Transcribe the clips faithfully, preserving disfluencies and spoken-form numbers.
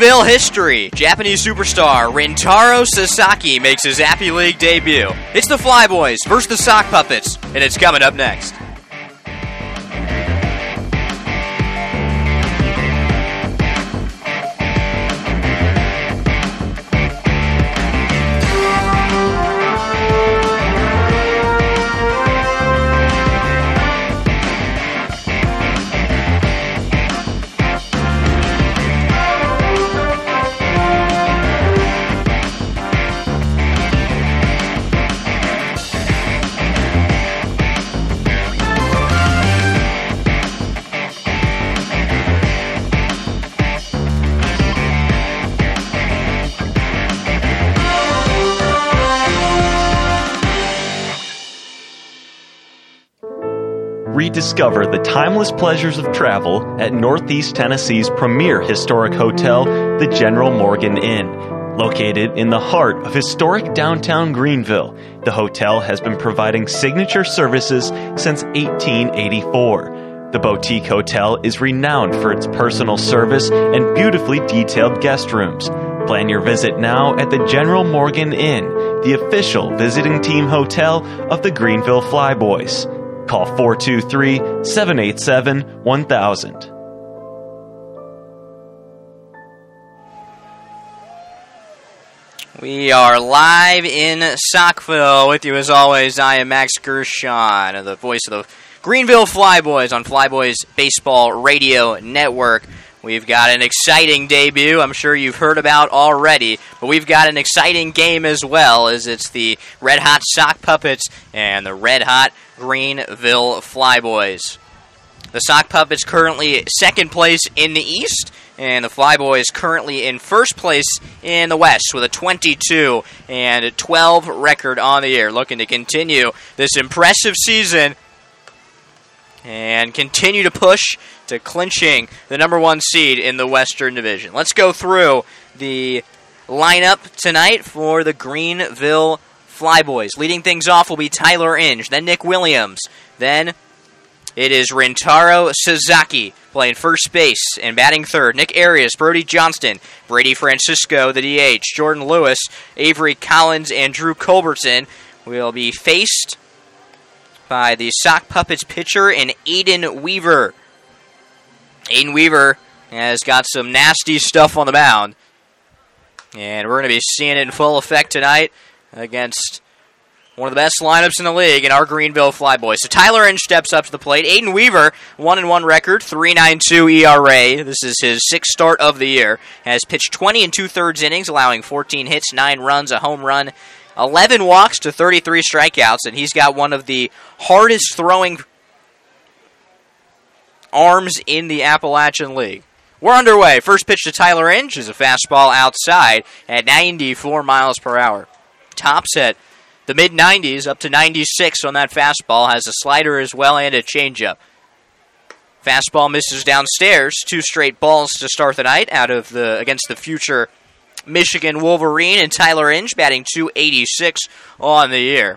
Greenville history, Japanese superstar Rintaro Sasaki makes his Appy League debut. It's the Flyboys versus the Sock Puppets, and it's coming up next. Rediscover the timeless pleasures of travel at Northeast Tennessee's premier historic hotel, the General Morgan Inn. Located in the heart of historic downtown Greenville, the hotel has been providing signature services since eighteen eighty-four. The boutique hotel is renowned for its personal service and beautifully detailed guest rooms. Plan your visit now at the General Morgan Inn, the official visiting team hotel of the Greenville Flyboys. Call four two three, seven eight seven, one thousand. We are live in Saukville. With you as always, I am Max Gershon, the voice of the Greenville Flyboys on Flyboys Baseball Radio Network. We've got an exciting debut I'm sure you've heard about already, but we've got an exciting game as well, as it's the Red Hot Sock Puppets and the Red Hot Greenville Flyboys. The Sock Puppets currently second place in the East, and the Flyboys currently in first place in the West with a twenty-two and twelve record on the year, looking to continue this impressive season and continue to push to clinching the number one seed in the Western Division. Let's go through the lineup tonight for the Greenville Flyboys. Leading things off will be Tyler Inge, then Nick Williams, then it is Rintaro Sasaki playing first base and batting third. Nick Arias, Brody Johnston, Brady Francisco, the D H, Jordan Lewis, Avery Collins, and Drew Culbertson will be faced by the Sock Puppets pitcher and Aiden Weaver. Aiden Weaver has got some nasty stuff on the mound, and we're going to be seeing it in full effect tonight against one of the best lineups in the league in our Greenville Flyboys. So Tyler Inge steps up to the plate. Aiden Weaver, one and one record, three point nine two E R A. This is his sixth start of the year. Has pitched twenty and two-thirds innings, allowing fourteen hits, nine runs, a home run, eleven walks to thirty-three strikeouts, and he's got one of the hardest throwing arms in the Appalachian League. We're underway. First pitch to Tyler Inge is a fastball outside at ninety-four miles per hour. Tops at the mid nineties, up to ninety-six on that fastball. Has a slider as well and a changeup. Fastball misses downstairs. Two straight balls to start the night out of the against the future Michigan Wolverine, and Tyler Inge batting two eighty-six on the year.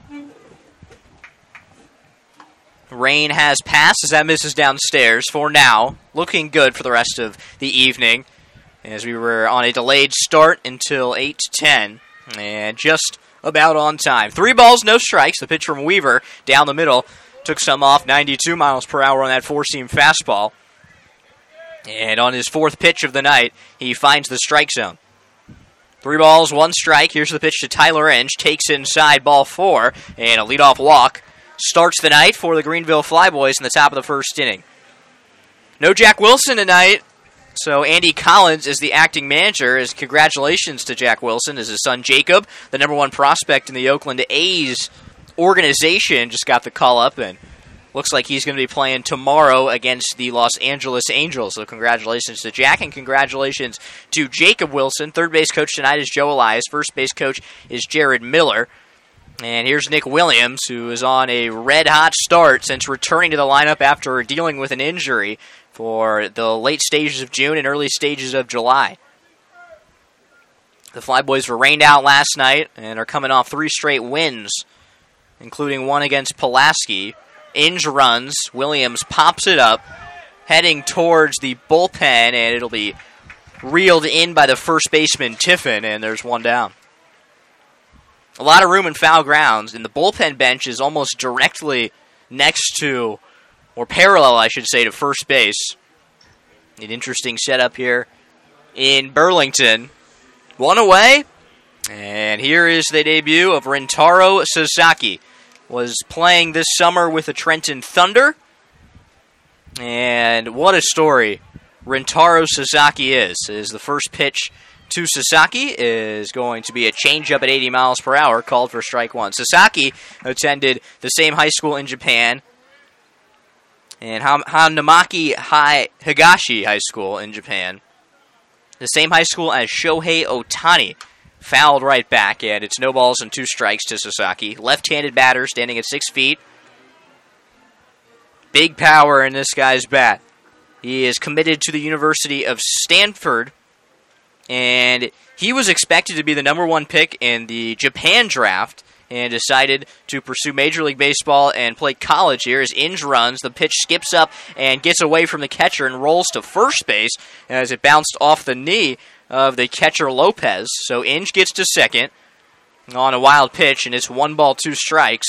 Rain has passed as that misses downstairs for now. Looking good for the rest of the evening, as we were on a delayed start until eight ten, and just about on time. Three balls, no strikes. The pitch from Weaver down the middle took some off, ninety-two miles per hour on that four-seam fastball. And on his fourth pitch of the night, he finds the strike zone. Three balls, one strike. Here's the pitch to Tyler Inge. Takes inside, ball four, and a leadoff walk starts the night for the Greenville Flyboys in the top of the first inning. No Jack Wilson tonight, so Andy Collins is the acting manager. As congratulations to Jack Wilson, as his son Jacob, the number one prospect in the Oakland A's organization, just got the call up, and looks like he's going to be playing tomorrow against the Los Angeles Angels. So congratulations to Jack, and congratulations to Jacob Wilson. Third base coach tonight is Joe Elias. First base coach is Jared Miller. And here's Nick Williams, who is on a red-hot start since returning to the lineup after dealing with an injury for the late stages of June and early stages of July. The Flyboys were rained out last night and are coming off three straight wins, including one against Pulaski. Inge runs, Williams pops it up, heading towards the bullpen, and it'll be reeled in by the first baseman, Tiffin, and there's one down. A lot of room in foul grounds, and the bullpen bench is almost directly next to, or parallel, I should say, to first base. An interesting setup here in Burlington. One away, and here is the debut of Rintaro Sasaki. Was playing this summer with the Trenton Thunder, and what a story Rintaro Sasaki is. Is the first pitch to Sasaki is going to be a changeup at eighty miles per hour, called for strike one. Sasaki attended the same high school in Japan, and Hanamaki High, Higashi High School in Japan. The same high school as Shohei Ohtani. Fouled right back, and it's no balls and two strikes to Sasaki. Left-handed batter standing at six feet. Big power in this guy's bat. He is committed to the University of Stanford, and he was expected to be the number one pick in the Japan draft, and decided to pursue Major League Baseball and play college here. As Inge runs, the pitch skips up and gets away from the catcher and rolls to first base as it bounced off the knee of the catcher Lopez. So Inge gets to second on a wild pitch, and it's one ball, two strikes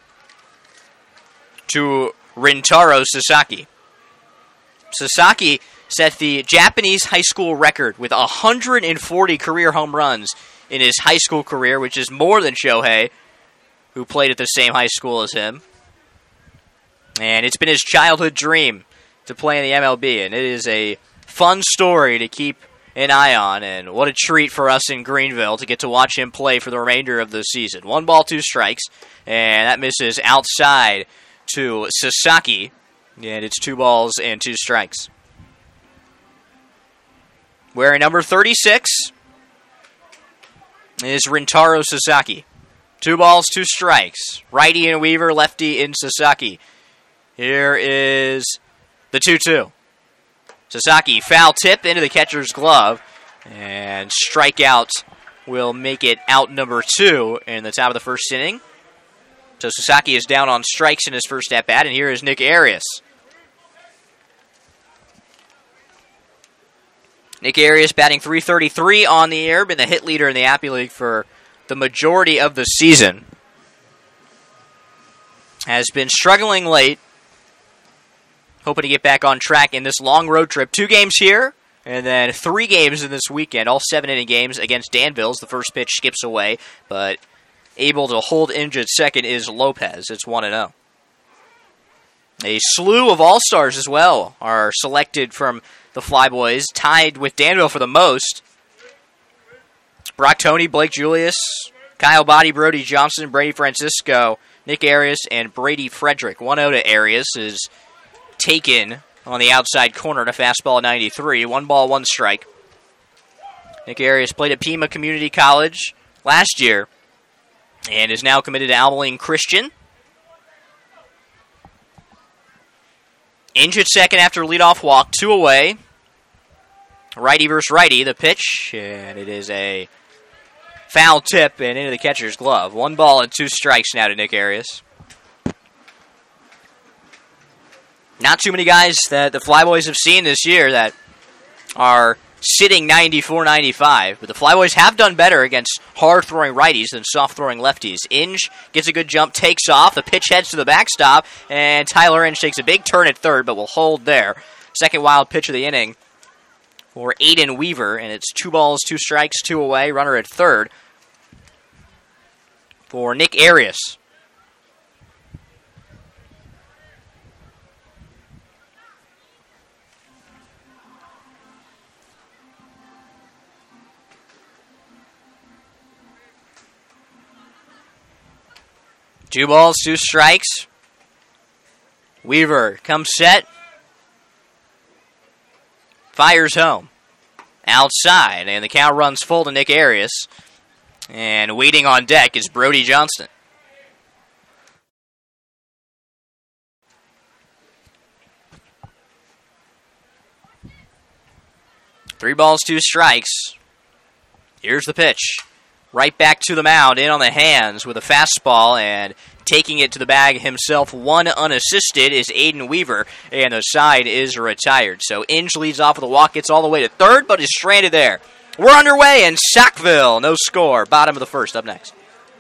to Rintaro Sasaki. Sasaki set the Japanese high school record with one hundred forty career home runs in his high school career, which is more than Shohei, who played at the same high school as him. And it's been his childhood dream to play in the M L B, and it is a fun story to keep an eye on, and what a treat for us in Greenville to get to watch him play for the remainder of the season. One ball, two strikes, and that misses outside to Sasaki, and it's two balls and two strikes. Wearing number thirty-six is Rintaro Sasaki. Two balls, two strikes. Righty in Weaver, lefty in Sasaki. Here is the two two. Sasaki, foul tip into the catcher's glove, and strikeout will make it out number two in the top of the first inning. So Sasaki is down on strikes in his first at-bat, and here is Nick Arias. Nick Arias batting three thirty-three on the year, been the hit leader in the Appy League for the majority of the season. Has been struggling late. Hoping to get back on track in this long road trip. Two games here, and then three games in this weekend. All seven-inning games against Danville's. The first pitch skips away, but able to hold Inge at second is Lopez. It's one and oh. A slew of all-stars as well are selected from the Flyboys, tied with Danville for the most. Brock Toney, Blake Julius, Kyle Body, Brody Johnson, Brady Francisco, Nick Arias, and Brady Frederick. one oh to Arias is taken on the outside corner to fastball ninety-three. One ball, one strike. Nick Arias played at Pima Community College last year and is now committed to Abilene Christian. Inge at second after leadoff walk, two away. Righty versus righty, the pitch, and it is a foul tip and into the catcher's glove. One ball and two strikes now to Nick Arias. Not too many guys that the Flyboys have seen this year that are sitting ninety-four ninety-five, but the Flyboys have done better against hard-throwing righties than soft-throwing lefties. Inge gets a good jump, takes off, the pitch heads to the backstop, and Tyler Inge takes a big turn at third, but will hold there. Second wild pitch of the inning for Aiden Weaver, and it's two balls, two strikes, two away, runner at third for Nick Arias. Two balls, two strikes. Weaver comes set. Fires home. Outside, and the count runs full to Nick Arias. And waiting on deck is Brody Johnston. Three balls, two strikes. Here's the pitch. right back to the mound, in on the hands with a fastball, and taking it to the bag himself, one unassisted, is Aiden Weaver, and the side is retired. So Inge leads off with a walk, gets all the way to third, but is stranded there. We're underway in Sackville. No score. Bottom of the first. Up next.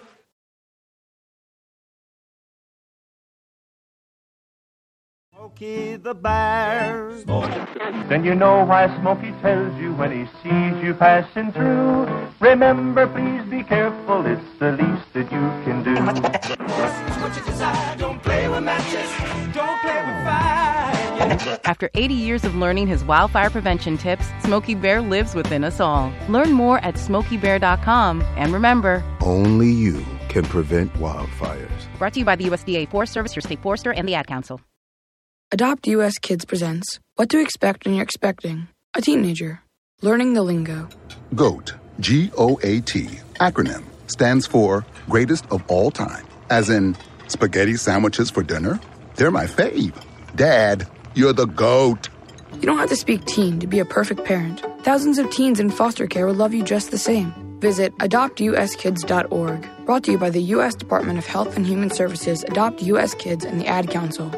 Smokey the Bear. Then you know why Smokey tells you when he sees you passing through. Remember, please be careful, it's the least that you can do. What you desire, don't play with matches, don't play with fire. After eighty years of learning his wildfire prevention tips, Smokey Bear lives within us all. Learn more at smokey bear dot com. And remember, only you can prevent wildfires. Brought to you by the U S D A Forest Service, your state forester, and the Ad Council. Adopt U S Kids presents What to Expect When You're Expecting a Teenager. Learning the Lingo. GOAT, G O A T, acronym, stands for Greatest of All Time. As in, spaghetti sandwiches for dinner? They're my fave. Dad, you're the GOAT. You don't have to speak teen to be a perfect parent. Thousands of teens in foster care will love you just the same. Visit adopt u s kids dot org. Brought to you by the U S Department of Health and Human Services, Adopt U S Kids, and the Ad Council.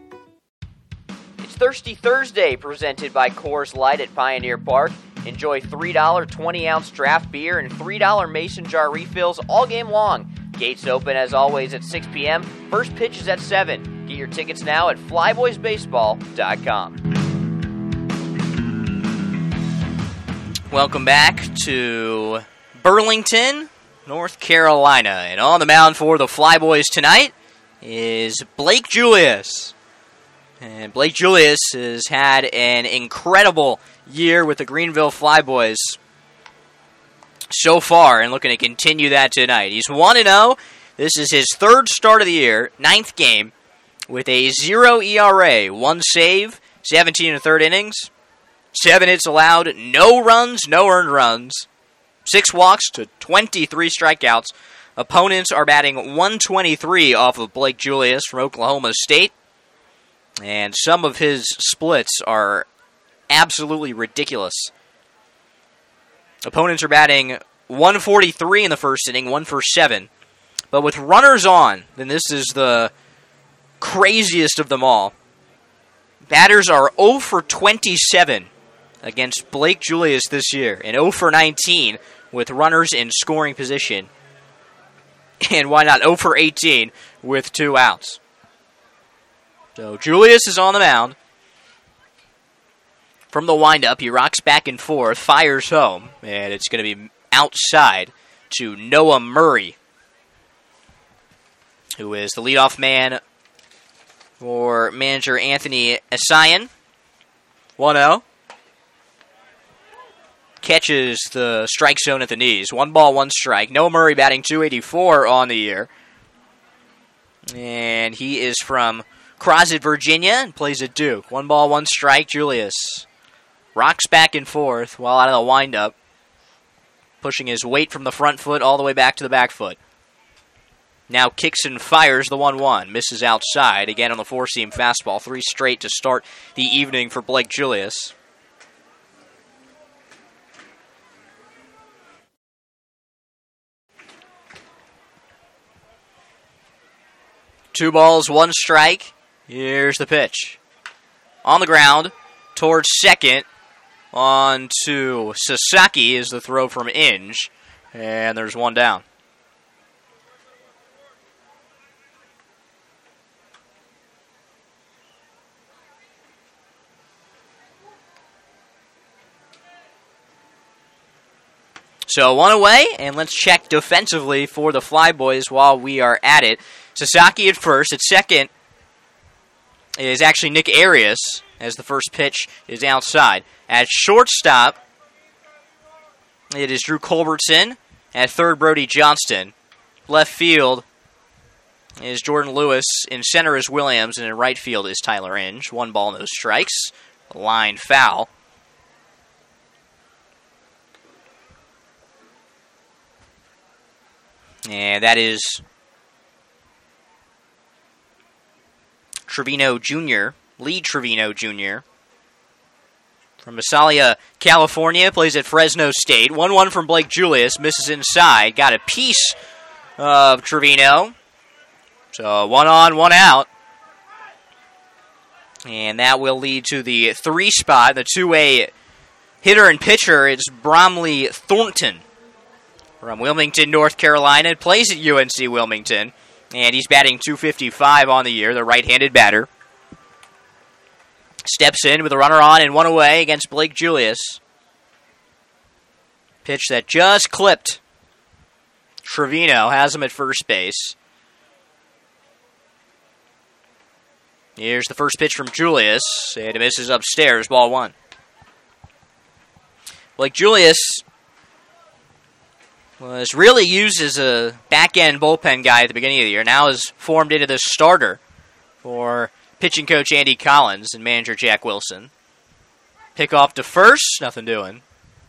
Thirsty Thursday, presented by Coors Light at Pioneer Park. Enjoy three dollars twenty-ounce draft beer and three dollars mason jar refills all game long. Gates open, as always, at six p.m. First pitch is at seven. Get your tickets now at flyboys baseball dot com. Welcome back to Burlington, North Carolina. And on the mound for the Flyboys tonight is Blake Julius. And Blake Julius has had an incredible year with the Greenville Flyboys so far, and looking to continue that tonight. He's one and oh. This is his third start of the year, ninth game, with a zero E R A, one save, seventeen and a third innings, seven hits allowed, no runs, no earned runs, six walks to twenty-three strikeouts. Opponents are batting one twenty-three off of Blake Julius from Oklahoma State. And some of his splits are absolutely ridiculous. Opponents are batting one forty-three in the first inning, one for seven. But with runners on, then this is the craziest of them all. Batters are zero for twenty-seven against Blake Julius this year, and zero for nineteen with runners in scoring position. And why not zero for eighteen with two outs? So Julius is on the mound. From the windup, he rocks back and forth, fires home, and it's going to be outside to Noah Murray, who is the leadoff man for manager Anthony Essien. one oh. Catches the strike zone at the knees. One ball, one strike. Noah Murray batting two eighty-four on the year. And he is from Crozet, Virginia, and plays at Duke. One ball, one strike. Julius rocks back and forth while out of the windup, pushing his weight from the front foot all the way back to the back foot. Now kicks and fires the one one. Misses outside. Again on the four-seam fastball. Three straight to start the evening for Blake Julius. Two balls, one strike. Here's the pitch. On the ground, towards second. On to Sasaki is the throw from Inge. And there's one down. So one away, and let's check defensively for the Flyboys while we are at it. Sasaki at first. At second is actually Nick Arias, as the first pitch is outside. At shortstop, it is Drew Culbertson. At third, Brody Johnston. Left field is Jordan Lewis. In center is Williams, and in right field is Tyler Inge. One ball, no strikes. Line foul. And that is Trevino Junior, Lee Trevino Junior from Visalia, California, plays at Fresno State. one one from Blake Julius, misses inside. Got a piece of Trevino. So one on, one out. And that will lead to the three spot. The two-way hitter and pitcher is Bromley Thornton from Wilmington, North Carolina. Plays at U N C Wilmington. And he's batting two fifty-five on the year, the right-handed batter. Steps in with a runner on and one away against Blake Julius. Pitch that just clipped. Trevino has him at first base. Here's the first pitch from Julius, and it misses upstairs, ball one. Blake Julius was really used as a back-end bullpen guy at the beginning of the year. Now is formed into the starter for pitching coach Andy Collins and manager Jack Wilson. Pick off to first, nothing doing.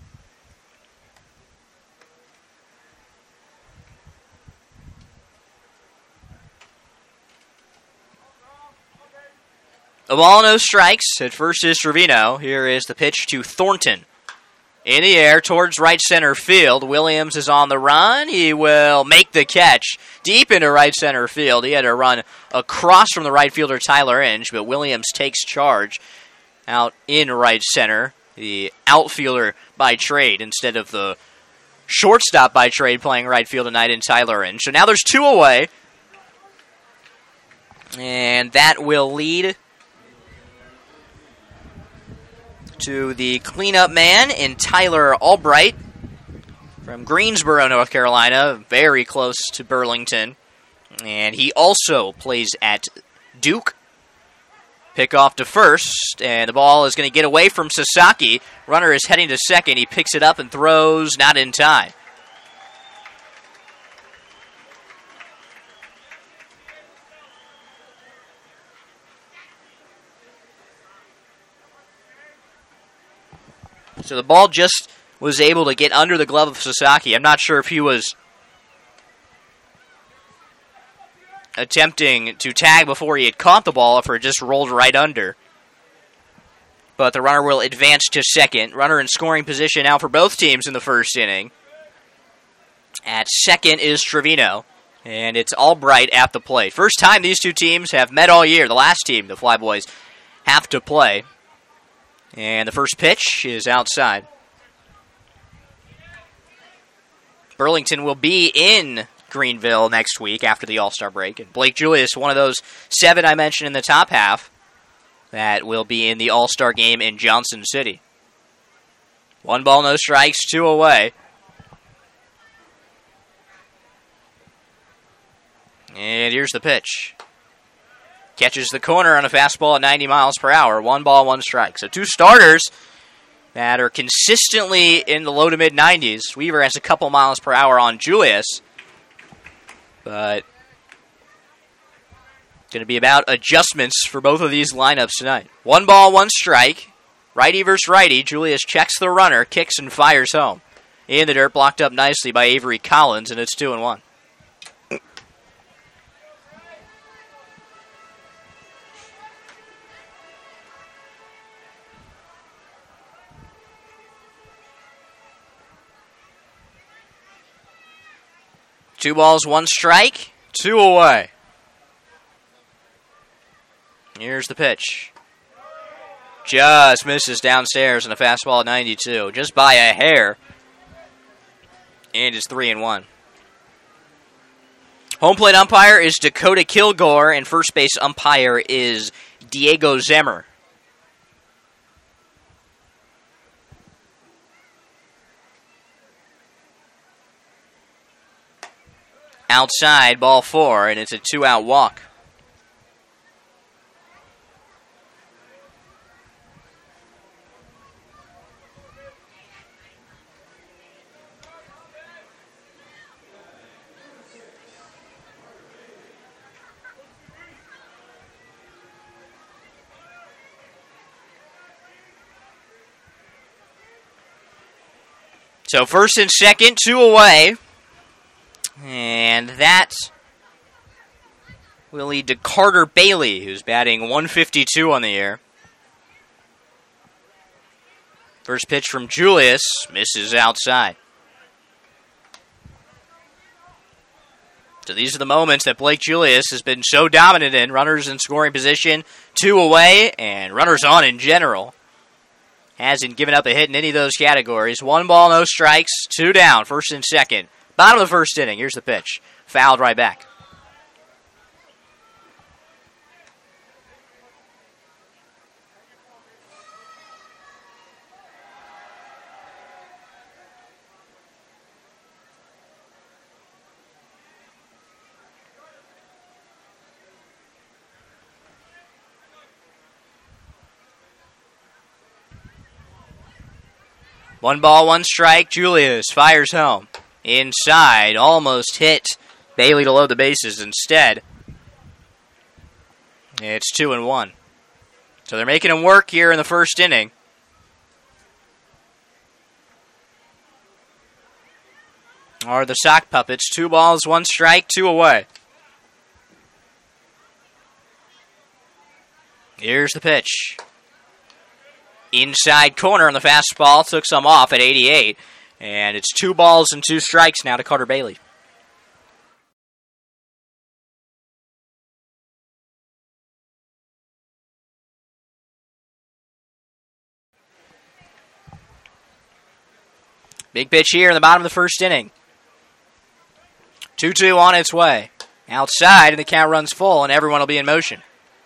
A ball, no strikes. At first is Trevino. Here is the pitch to Thornton. In the air towards right center field. Williams is on the run. He will make the catch deep into right center field. He had to run across from the right fielder Tyler Inge, but Williams takes charge out in right center. The outfielder by trade instead of the shortstop by trade playing right field tonight in Tyler Inge. So now there's two away. And that will lead to the cleanup man in Tyler Albright from Greensboro, North Carolina, very close to Burlington. And he also plays at Duke. Pick off to first, and the ball is going to get away from Sasaki. Runner is heading to second. He picks it up and throws, not in time. So the ball just was able to get under the glove of Sasaki. I'm not sure if he was attempting to tag before he had caught the ball, if it just rolled right under. But the runner will advance to second. Runner in scoring position now for both teams in the first inning. At second is Trevino, and it's Albright at the plate. First time these two teams have met all year. The last team the Flyboys have to play. And the first pitch is outside. Burlington will be in Greenville next week after the All-Star break. And Blake Julius, one of those seven I mentioned in the top half, that will be in the All-Star game in Johnson City. One ball, no strikes, two away. And here's the pitch. Catches the corner on a fastball at ninety miles per hour. One ball, one strike. So two starters that are consistently in the low to mid nineties. Weaver has a couple miles per hour on Julius. But going to be about adjustments for both of these lineups tonight. One ball, one strike. Righty versus righty. Julius checks the runner, kicks and fires home. In the dirt, blocked up nicely by Avery Collins, and it's two and one. Two balls, one strike, two away. Here's the pitch. Just misses downstairs in a fastball at ninety-two, just by a hair. And it's three and one. Home plate umpire is Dakota Kilgore, and first base umpire is Diego Zemmer. Outside, ball four, and it's a two-out walk. So first and second, two away. And that will lead to Carter Bailey, who's batting one fifty-two on the year. First pitch from Julius misses outside. So these are the moments that Blake Julius has been so dominant in. Runners in scoring position, two away, and runners on in general. Hasn't given up a hit in any of those categories. One ball, no strikes, two down, first and second. Bottom of the first inning. Here's the pitch. Fouled right back. One ball, one strike. Julius fires home. Inside, almost hit Bailey to load the bases instead. It's two and one. So they're making him work here in the first inning. Are the Sock Puppets. Two balls, one strike, two away. Here's the pitch. Inside corner on the fastball. Took some off at eighty-eight. And it's two balls and two strikes now to Carter Bailey. Big pitch here in the bottom of the first inning. two two on its way. Outside, and the count runs full, and everyone will be in motion.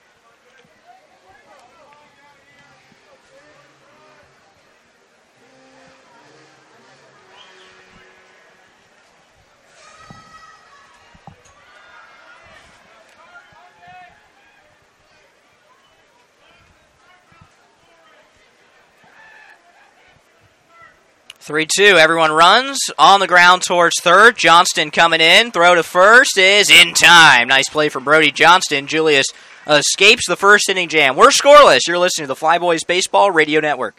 three two, everyone runs. On the ground towards third. Johnston coming in. Throw to first is in time. Nice play from Brody Johnston. Julius escapes the first inning jam. We're scoreless. You're listening to the Flyboys Baseball Radio Network.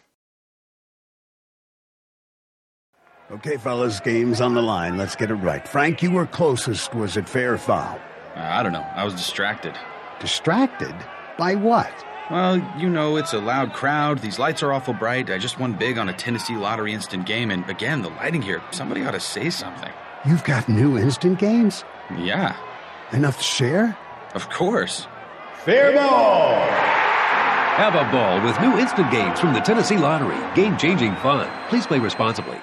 Okay, fellas, game's on the line. Let's get it right. Frank, you were closest. Was it fair or foul? Uh, I don't know. I was distracted. Distracted? By what? Well, you know, it's a loud crowd. These lights are awful bright. I just won big on a Tennessee Lottery instant game. And again, the lighting here, somebody ought to say something. You've got new instant games? Yeah. Enough to share? Of course. Fair ball! Have a ball with new instant games from the Tennessee Lottery. Game-changing fun. Please play responsibly.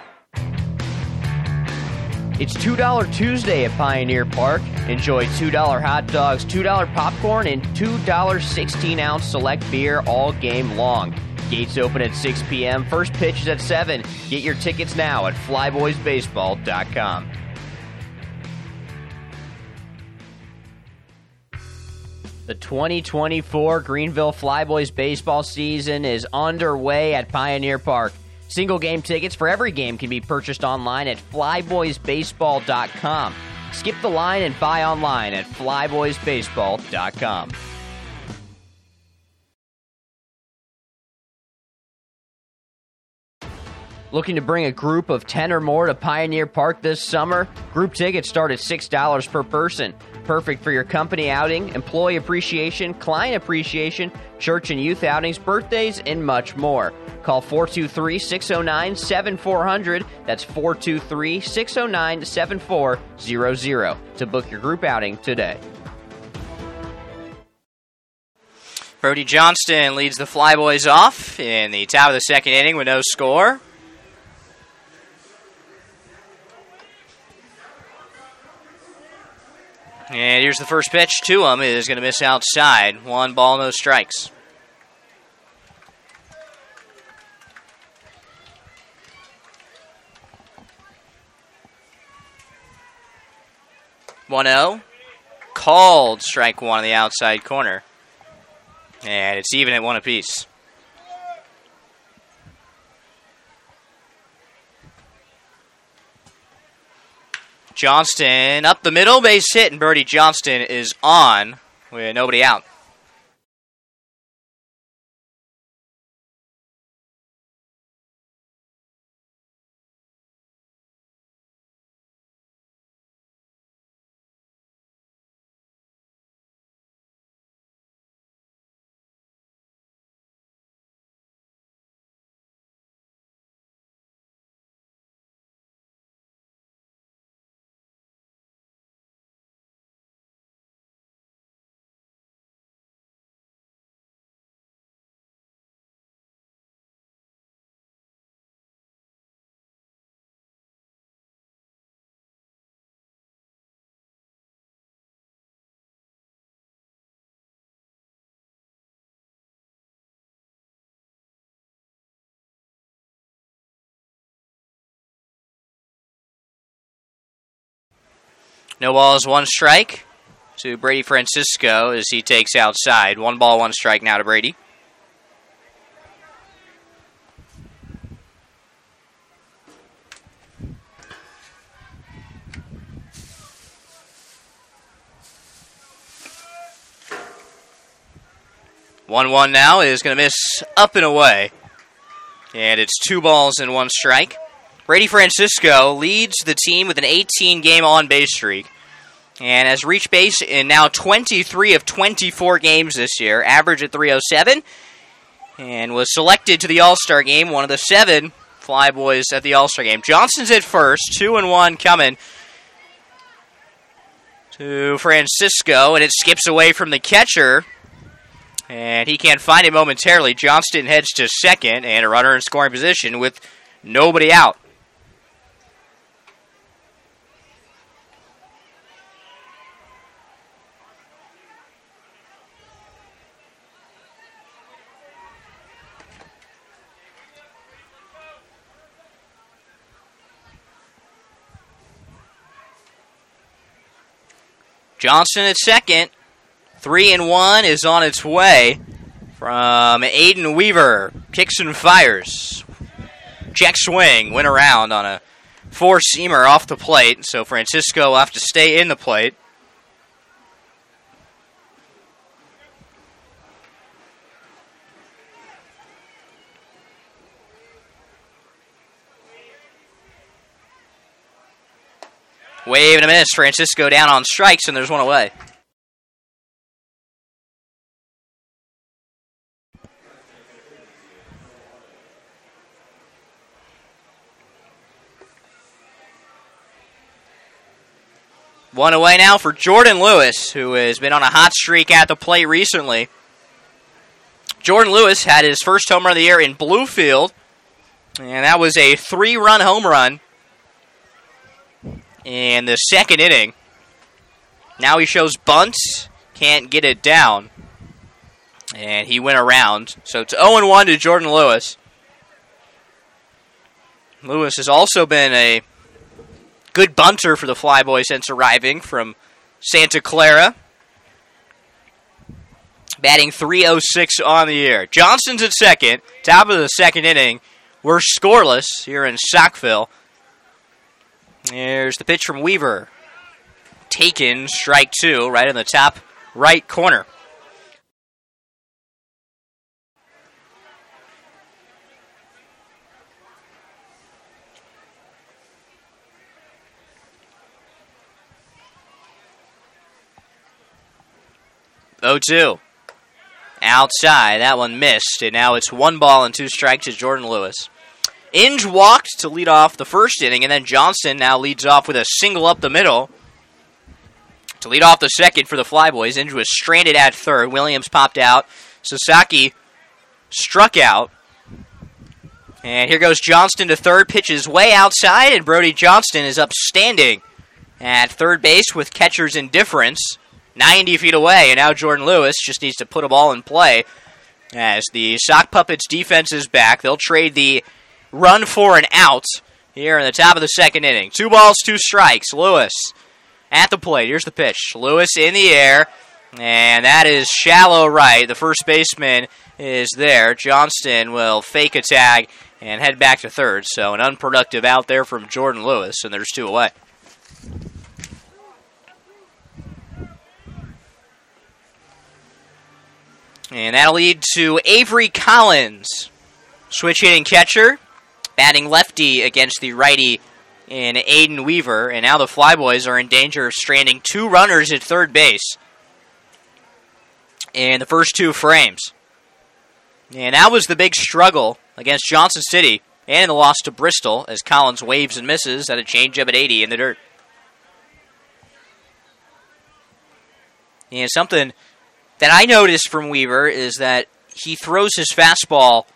It's two dollar Tuesday at Pioneer Park. Enjoy two dollar hot dogs, two dollar popcorn, and two dollar sixteen-ounce select beer all game long. Gates open at six p.m. First pitch is at seven. Get your tickets now at flyboys baseball dot com. The twenty twenty-four Greenville Flyboys baseball season is underway at Pioneer Park. Single game tickets for every game can be purchased online at flyboys baseball dot com. Skip the line and buy online at flyboys baseball dot com. Looking to bring a group of ten or more to Pioneer Park this summer? Group tickets start at six dollars per person. Perfect for your company outing, employee appreciation, client appreciation, church and youth outings, birthdays, and much more. Call four two three, six oh nine, seven four hundred. That's four two three, six oh nine, seven four hundred to book your group outing today. Brody Johnston leads the Flyboys off in the top of the second inning with no score. And here's the first pitch to him. It is going to miss outside. One ball, no strikes. one oh. Called strike one on the outside corner. And it's even at one apiece. Johnston up the middle, base hit, and Brody Johnston is on with nobody out. No balls, one strike to Brady Francisco as he takes outside. One ball, one strike now to Brady. one one now is going to miss up and away. And it's two balls and one strike. Brady Francisco leads the team with an eighteen-game on-base streak and has reached base in now twenty-three of twenty-four games this year, average at three oh seven, and was selected to the All-Star game, one of the seven Flyboys at the All-Star game. Johnson's at first, two and one coming to Francisco, and it skips away from the catcher. And he can't find it momentarily. Johnston heads to second and a runner in scoring position with nobody out. Johnson at second. Three and one is on its way from Aiden Weaver. Kicks and fires. Check swing. Went around on a four-seamer off the plate. So Francisco will have to stay in the plate. Wave and a miss. Francisco down on strikes, and there's one away. One away now for Jordan Lewis, who has been on a hot streak at the plate recently. Jordan Lewis had his first home run of the year in Bluefield, and that was a three-run home run in the second inning. Now he shows bunts, can't get it down, and he went around. So it's oh and one to Jordan Lewis. Lewis has also been a good bunter for the Flyboys since arriving from Santa Clara. Batting three oh six on the year. Johnson's at second. Top of the second inning. We're scoreless here in Saukville. There's the pitch from Weaver. Taken, strike two, right in the top right corner. oh two. Outside. That one missed. And now it's one ball and two strikes to Jordan Lewis. Inge walked to lead off the first inning, and then Johnson now leads off with a single up the middle to lead off the second for the Flyboys. Inge was stranded at third. Williams popped out. Sasaki struck out. And here goes Johnston to third. Pitches way outside, and Brody Johnston is upstanding at third base with catcher's indifference. ninety feet away, and now Jordan Lewis just needs to put a ball in play as the Sock Puppets defense is back. They'll trade the run for an out here in the top of the second inning. Two balls, two strikes. Lewis at the plate. Here's the pitch. Lewis in the air, and that is shallow right. The first baseman is there. Johnston will fake a tag and head back to third. So an unproductive out there from Jordan Lewis, and there's two away. And that'll lead to Avery Collins, switch hitting catcher, batting lefty against the righty in Aiden Weaver. And now the Flyboys are in danger of stranding two runners at third base in the first two frames. And that was the big struggle against Johnson City and in the loss to Bristol as Collins waves and misses at a changeup at eighty in the dirt. And something that I noticed from Weaver is that he throws his fastball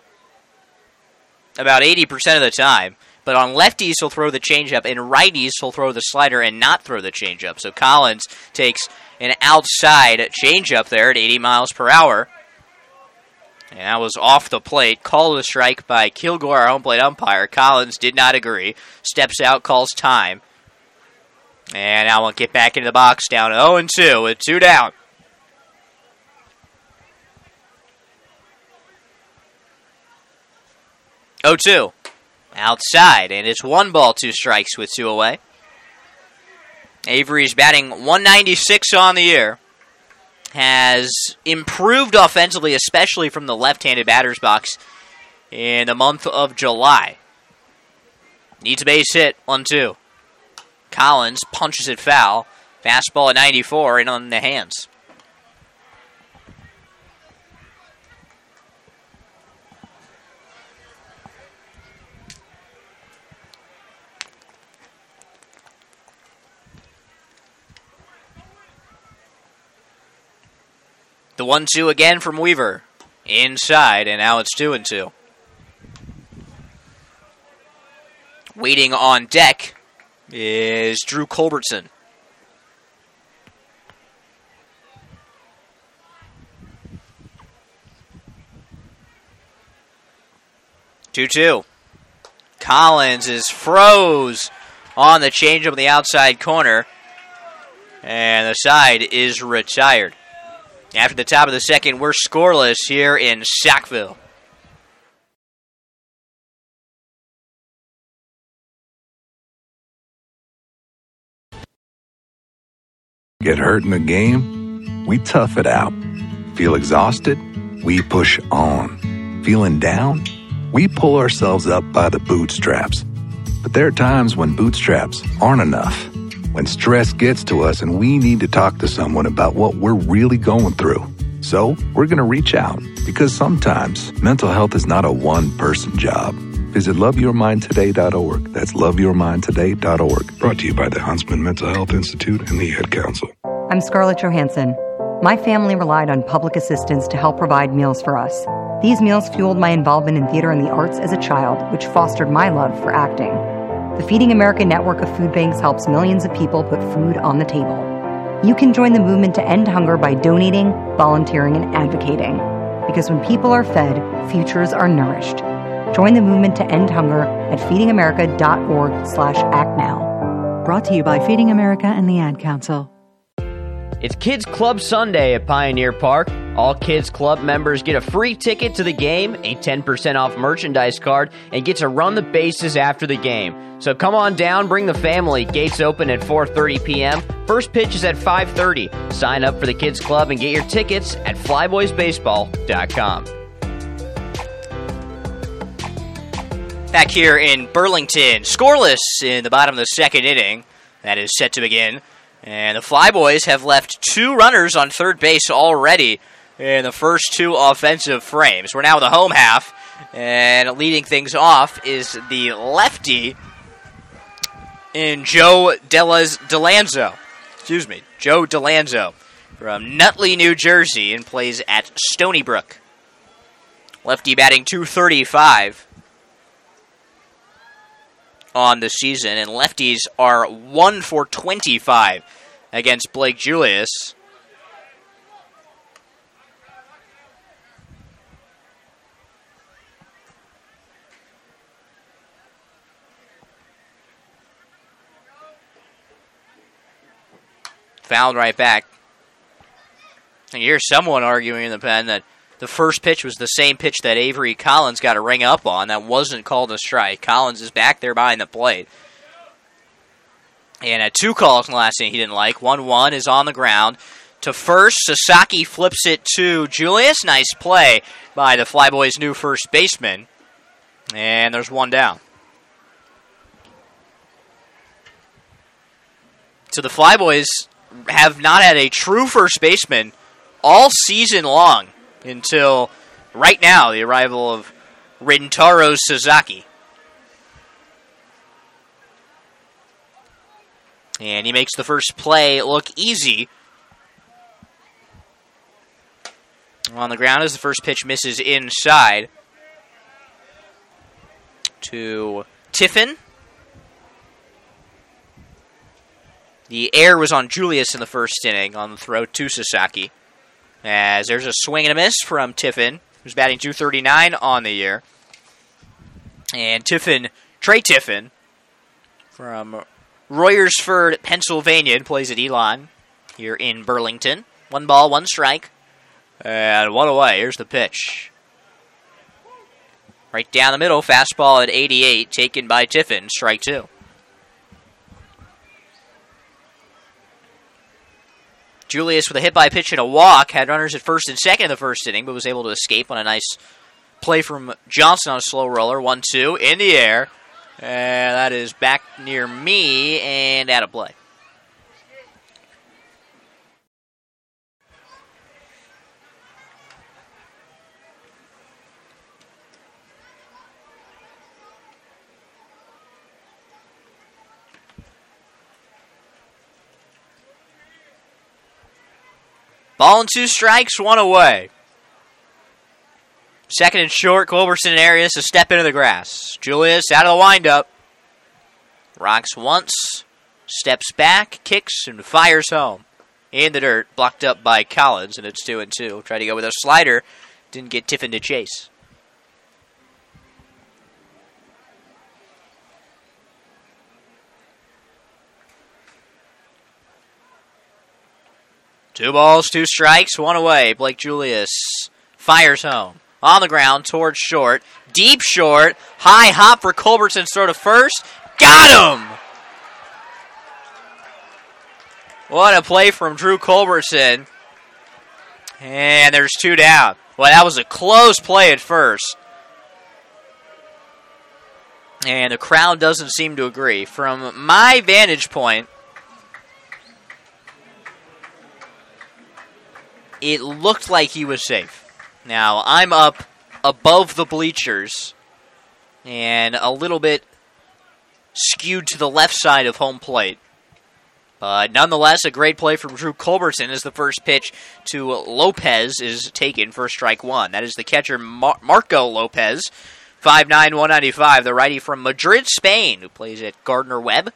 about eighty percent of the time, but on lefties he'll throw the changeup, and righties he'll throw the slider and not throw the changeup. So Collins takes an outside changeup there at eighty miles per hour, and that was off the plate. Called a strike by Kilgore, our home plate umpire. Collins did not agree. Steps out, calls time. And now we'll get back into the box, down oh and two with two down. oh two. Outside, and it's one ball, two strikes with two away. Avery's batting one ninety-six on the year. Has improved offensively, especially from the left-handed batter's box in the month of July. Needs a base hit, one two. Collins punches it foul. Fastball at ninety-four and on the hands. The one two again from Weaver. Inside, and now it's two and two. Waiting on deck is Drew Culbertson. two two. Collins is froze on the changeup in the outside corner. And the side is retired. After the top of the second, we're scoreless here in Sackville. Get hurt in the game? We tough it out. Feel exhausted? We push on. Feeling down? We pull ourselves up by the bootstraps. But there are times when bootstraps aren't enough. When stress gets to us and we need to talk to someone about what we're really going through. So we're going to reach out because sometimes mental health is not a one-person job. Visit love your mind today dot org. That's love your mind today dot org. Brought to you by the Huntsman Mental Health Institute and the Ad Council. I'm Scarlett Johansson. My family relied on public assistance to help provide meals for us. These meals fueled my involvement in theater and the arts as a child, which fostered my love for acting. The Feeding America network of food banks helps millions of people put food on the table. You can join the movement to end hunger by donating, volunteering, and advocating. Because when people are fed, futures are nourished. Join the movement to end hunger at feeding america dot org slash act now. Brought to you by Feeding America and the Ad Council. It's Kids Club Sunday at Pioneer Park. All Kids Club members get a free ticket to the game, a ten percent off merchandise card, and get to run the bases after the game. So come on down, bring the family. Gates open at four thirty p.m. First pitch is at five thirty. Sign up for the Kids Club and get your tickets at flyboys baseball dot com. Back here in Burlington, scoreless in the bottom of the second inning. That is set to begin. And the Flyboys have left two runners on third base already in the first two offensive frames. We're now in the home half, and leading things off is the lefty in Joe Delaz- Delanzo. Excuse me, Joe Delanzo from Nutley, New Jersey, and plays at Stony Brook. Lefty batting two thirty-five on the season, and lefties are one for twenty-five against Blake Julius. Fouled right back. And you hear someone arguing in the pen that the first pitch was the same pitch that Avery Collins got a ring up on. That wasn't called a strike. Collins is back there behind the plate. And had two calls in the last inning he didn't like. one one is on the ground. To first, Sasaki flips it to Julius. Nice play by the Flyboys' new first baseman. And there's one down. So the Flyboys have not had a true first baseman all season long until right now, the arrival of Rintaro Sasaki. And he makes the first play look easy. On the ground as the first pitch misses inside to Tiffin. The air was on Julius in the first inning on the throw to Sasaki. As there's a swing and a miss from Tiffin, who's batting two thirty-nine on the year. And Tiffin, Trey Tiffin, from Royersford, Pennsylvania, and plays at Elon here in Burlington. One ball, one strike, and one away. Here's the pitch. Right down the middle, fastball at eighty-eight, taken by Tiffin, strike two. Julius with a hit by pitch and a walk, had runners at first and second in the first inning, but was able to escape on a nice play from Johnson on a slow roller. one two in the air, and that is back near me and out of play. Ball and two strikes, one away. Second and short, Culberson and Arias to step into the grass. Julius out of the windup. Rocks once, steps back, kicks, and fires home. In the dirt, blocked up by Collins, and it's two and two. Tried to go with a slider, didn't get Tiffin to chase. Two balls, two strikes, one away. Blake Julius fires home. On the ground, towards short. Deep short. High hop for Culbertson's throw to first. Got him! What a play from Drew Culbertson. And there's two down. Well, that was a close play at first. And the crowd doesn't seem to agree. From my vantage point, it looked like he was safe. Now, I'm up above the bleachers and a little bit skewed to the left side of home plate. But nonetheless, a great play from Drew Culbertson as the first pitch to Lopez is taken for strike one. That is the catcher Mar- Marco Lopez, five nine, one ninety-five, the righty from Madrid, Spain, who plays at Gardner-Webb.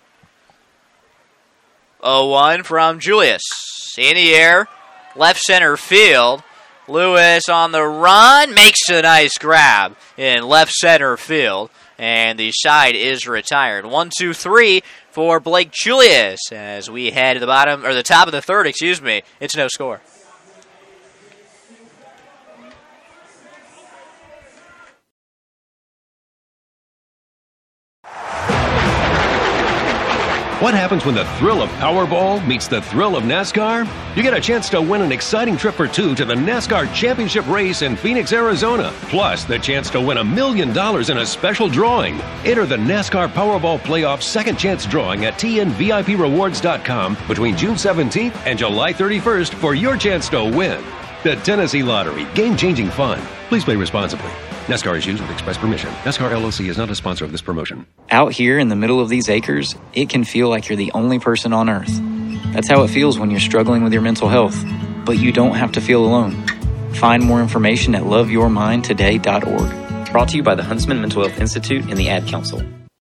oh one from Julius. In the air. Left center field. Lewis on the run. Makes a nice grab in left center field. And the side is retired. One, two, three for Blake Julius as we head to the bottom, or the top of the third, excuse me. It's no score. What happens when the thrill of Powerball meets the thrill of NASCAR? You get a chance to win an exciting trip for two to the NASCAR Championship Race in Phoenix, Arizona. Plus, the chance to win a million dollars in a special drawing. Enter the NASCAR Powerball Playoffs Second Chance Drawing at T N V I P rewards dot com between June seventeenth and July thirty-first for your chance to win. The Tennessee Lottery. Game-changing fun. Please play responsibly. NASCAR is used with express permission. NASCAR L L C is not a sponsor of this promotion. Out here in the middle of these acres, it can feel like you're the only person on Earth. That's how it feels when you're struggling with your mental health. But you don't have to feel alone. Find more information at love your mind today dot org. Brought to you by the Huntsman Mental Health Institute and the Ad Council.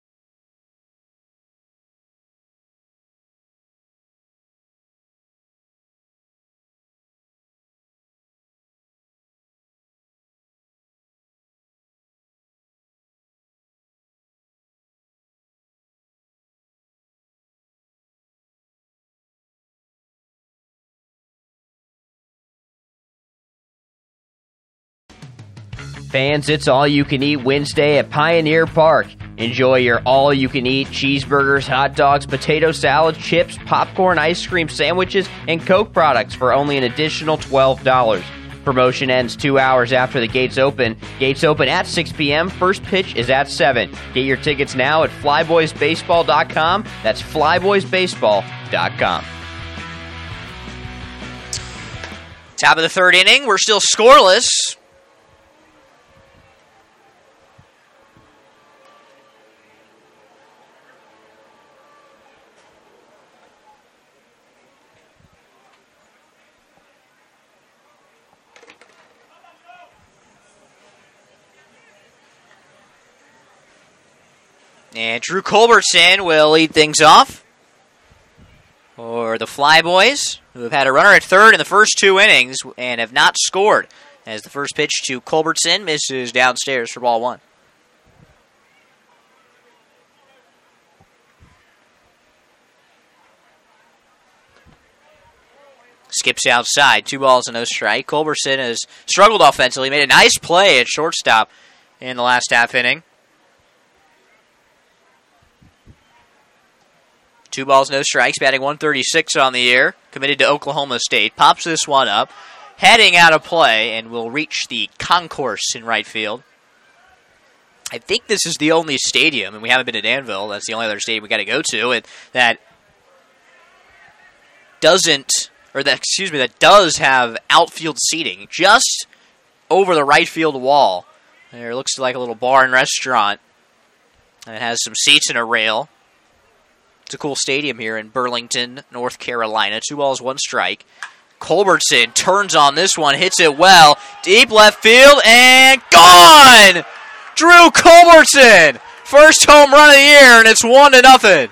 Fans, it's all-you-can-eat Wednesday at Pioneer Park. Enjoy your all-you-can-eat cheeseburgers, hot dogs, potato salad, chips, popcorn, ice cream sandwiches, and Coke products for only an additional twelve dollars. Promotion ends two hours after the gates open. Gates open at six p.m. First pitch is at seven. Get your tickets now at flyboys baseball dot com. That's flyboys baseball dot com. Top of the third inning. We're still scoreless. And Drew Culbertson will lead things off for the Flyboys, who have had a runner at third in the first two innings and have not scored, as the first pitch to Culbertson misses downstairs for ball one. skips outside. Two balls and no strike. Culberson has struggled offensively. Made a nice play at shortstop in the last half inning. Two balls, no strikes. Batting one thirty-six on the year. Committed to Oklahoma State. Pops this one up. Heading out of play and will reach the concourse in right field. I think this is the only stadium, and we haven't been to Danville. That's the only other stadium we got to go to. It, that doesn't, or that, excuse me, that does have outfield seating just over the right field wall. There looks like a little bar and restaurant. And it has some seats and a rail. It's a cool stadium here in Burlington, North Carolina. Two balls, one strike. Culberson turns on this one, hits it well. Deep left field, and gone! Drew Culberson! First home run of the year, and it's one to nothing.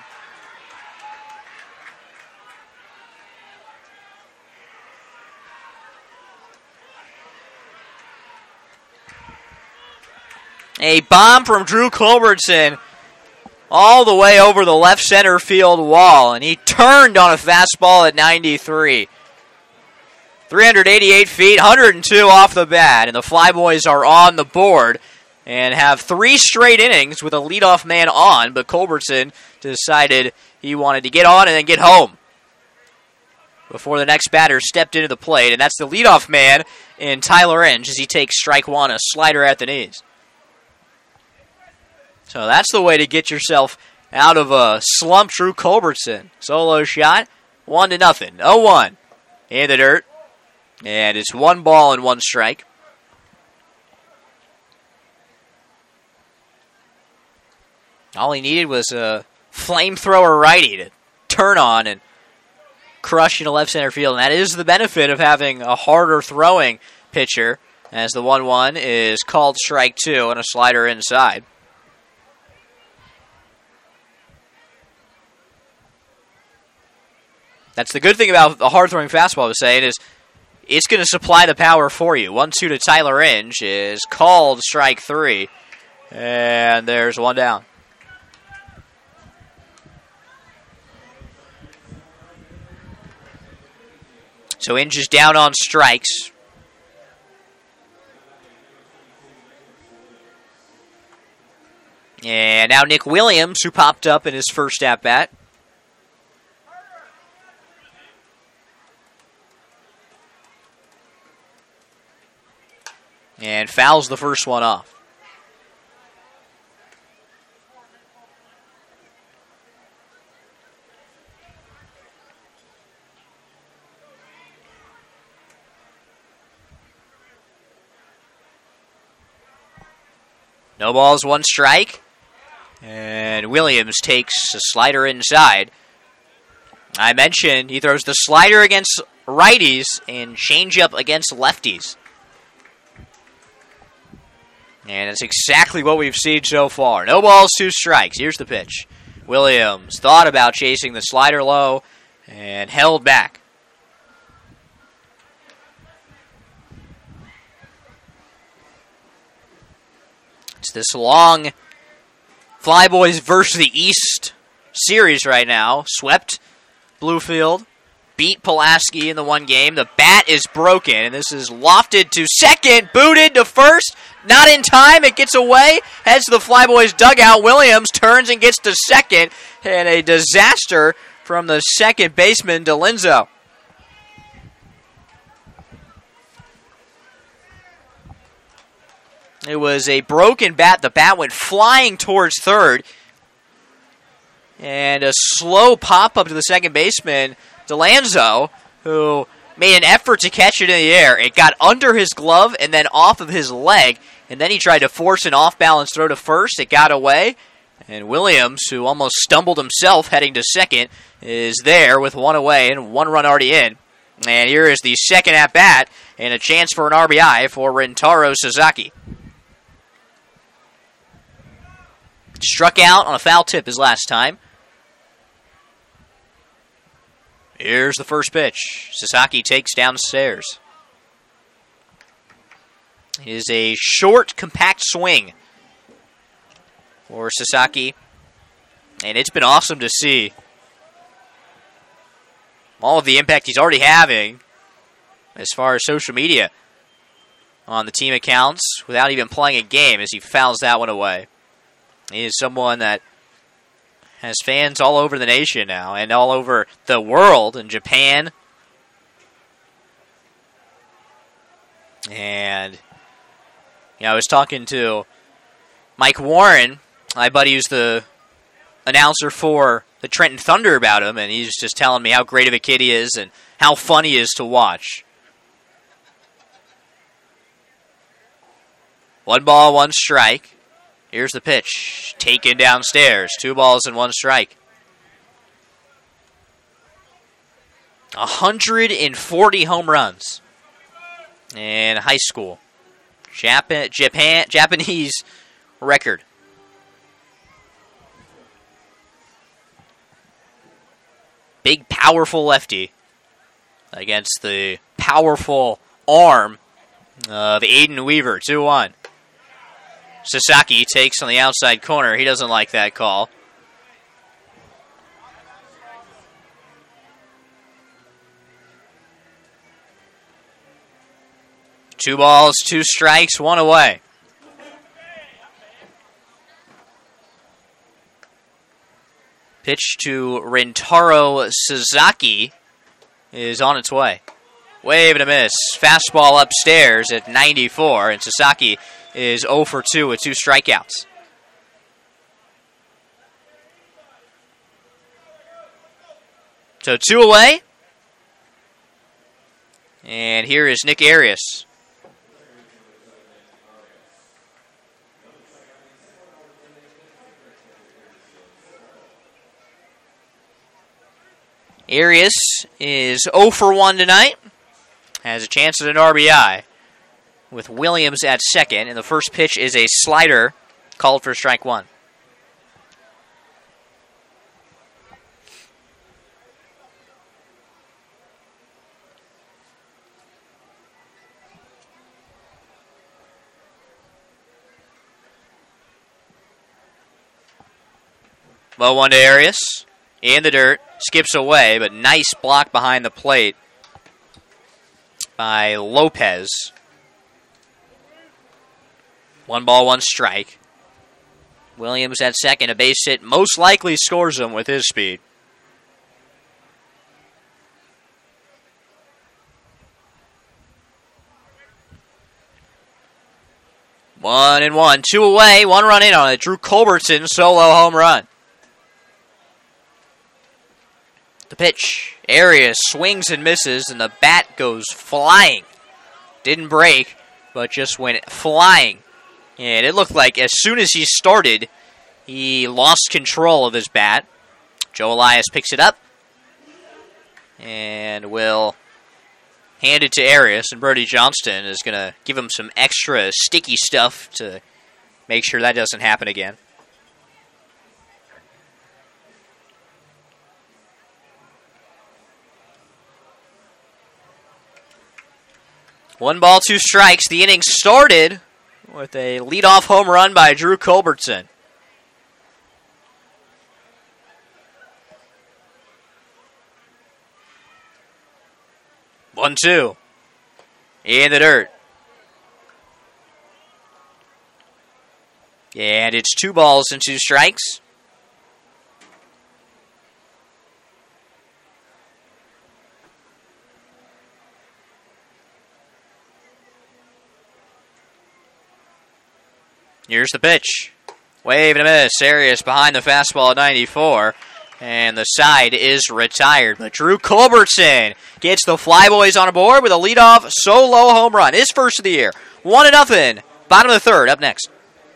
A bomb from Drew Culberson all the way over the left center field wall, and he turned on a fastball at ninety-three. three hundred eighty-eight feet, one hundred two off the bat, and the Flyboys are on the board and have three straight innings with a leadoff man on, but Culberson decided he wanted to get on and then get home before the next batter stepped into the plate, and that's the leadoff man in Tyler Inge as he takes strike one, a slider at the knees. So that's the way to get yourself out of a slump, Drew Culberson. Solo shot, one to nothing. oh one in the dirt. And it's one ball and one strike. All he needed was a flamethrower righty to turn on and crush into left center field. And that is the benefit of having a harder throwing pitcher, as the one one is called strike two and a slider inside. That's the good thing about the hard-throwing fastball, I was saying, is it's going to supply the power for you. one two to Tyler Inge is called strike three. And there's one down. So Inge is down on strikes. And now Nick Williams, who popped up in his first at-bat. And fouls the first one off. No balls, one strike. And Williams takes a slider inside. I mentioned he throws the slider against righties and changeup against lefties. And that's exactly what we've seen so far. No balls, two strikes. Here's the pitch. Williams thought about chasing the slider low and held back. It's this long Flyboys versus the East series right now. Swept Bluefield. Beat Pulaski in the one game. The bat is broken, and this is lofted to second, booted to first. Not in time. It gets away. Heads to the Flyboys dugout. Williams turns and gets to second. And a disaster from the second baseman, DeLenzo. It was a broken bat. The bat went flying towards third. And a slow pop-up to the second baseman, DeLenzo, who made an effort to catch it in the air. It got under his glove and then off of his leg, and then he tried to force an off-balance throw to first. It got away, and Williams, who almost stumbled himself heading to second, is there with one away and one run already in. And here is the second at-bat and a chance for an R B I for Rintaro Sasaki. Struck out on a foul tip his last time. Here's the first pitch. Sasaki takes downstairs. It is a short, compact swing for Sasaki. And it's been awesome to see all of the impact he's already having as far as social media on the team accounts without even playing a game as he fouls that one away. He is someone that has fans all over the nation now and all over the world in Japan. And, you know, I was talking to Mike Warren, my buddy who's the announcer for the Trenton Thunder, about him, and he's just telling me how great of a kid he is and how fun he is to watch. One ball, one strike. Here's the pitch. Taken downstairs. Two balls and one strike. one hundred forty home runs in high school. Japan, Japan, Japanese record. Big, powerful lefty against the powerful arm of Aiden Weaver. two one. Sasaki takes on the outside corner. He doesn't like that call. Two balls, two strikes, one away. Pitch to Rintaro Sasaki is on its way. Wave and a miss. Fastball upstairs at ninety-four, and Sasaki is oh for two with two strikeouts. So two away. And here is Nick Arias. Arias is oh for one tonight. Has a chance at an R B I with Williams at second. And the first pitch is a slider called for strike one. Low one to Arias. In the dirt. Skips away, but nice block behind the plate by Lopez. One ball, one strike. Williams at second, a base hit. Most likely scores him with his speed. One and one. Two away. One run in on it. Drew Culbertson solo home run. The pitch. Arias swings and misses, and the bat goes flying. Didn't break, but just went flying. And it looked like as soon as he started, he lost control of his bat. Joe Elias picks it up and will hand it to Arias, and Brody Johnston is going to give him some extra sticky stuff to make sure that doesn't happen again. One ball, two strikes. The inning started with a leadoff home run by Drew Culbertson. One, two. In the dirt. And it's two balls and two strikes. Here's the pitch. Wave and a miss. Arias behind the fastball at ninety-four. And the side is retired. But Drew Culbertson gets the Flyboys on a board with a leadoff solo home run. His first of the year. One to nothing. Bottom of the third. Up next.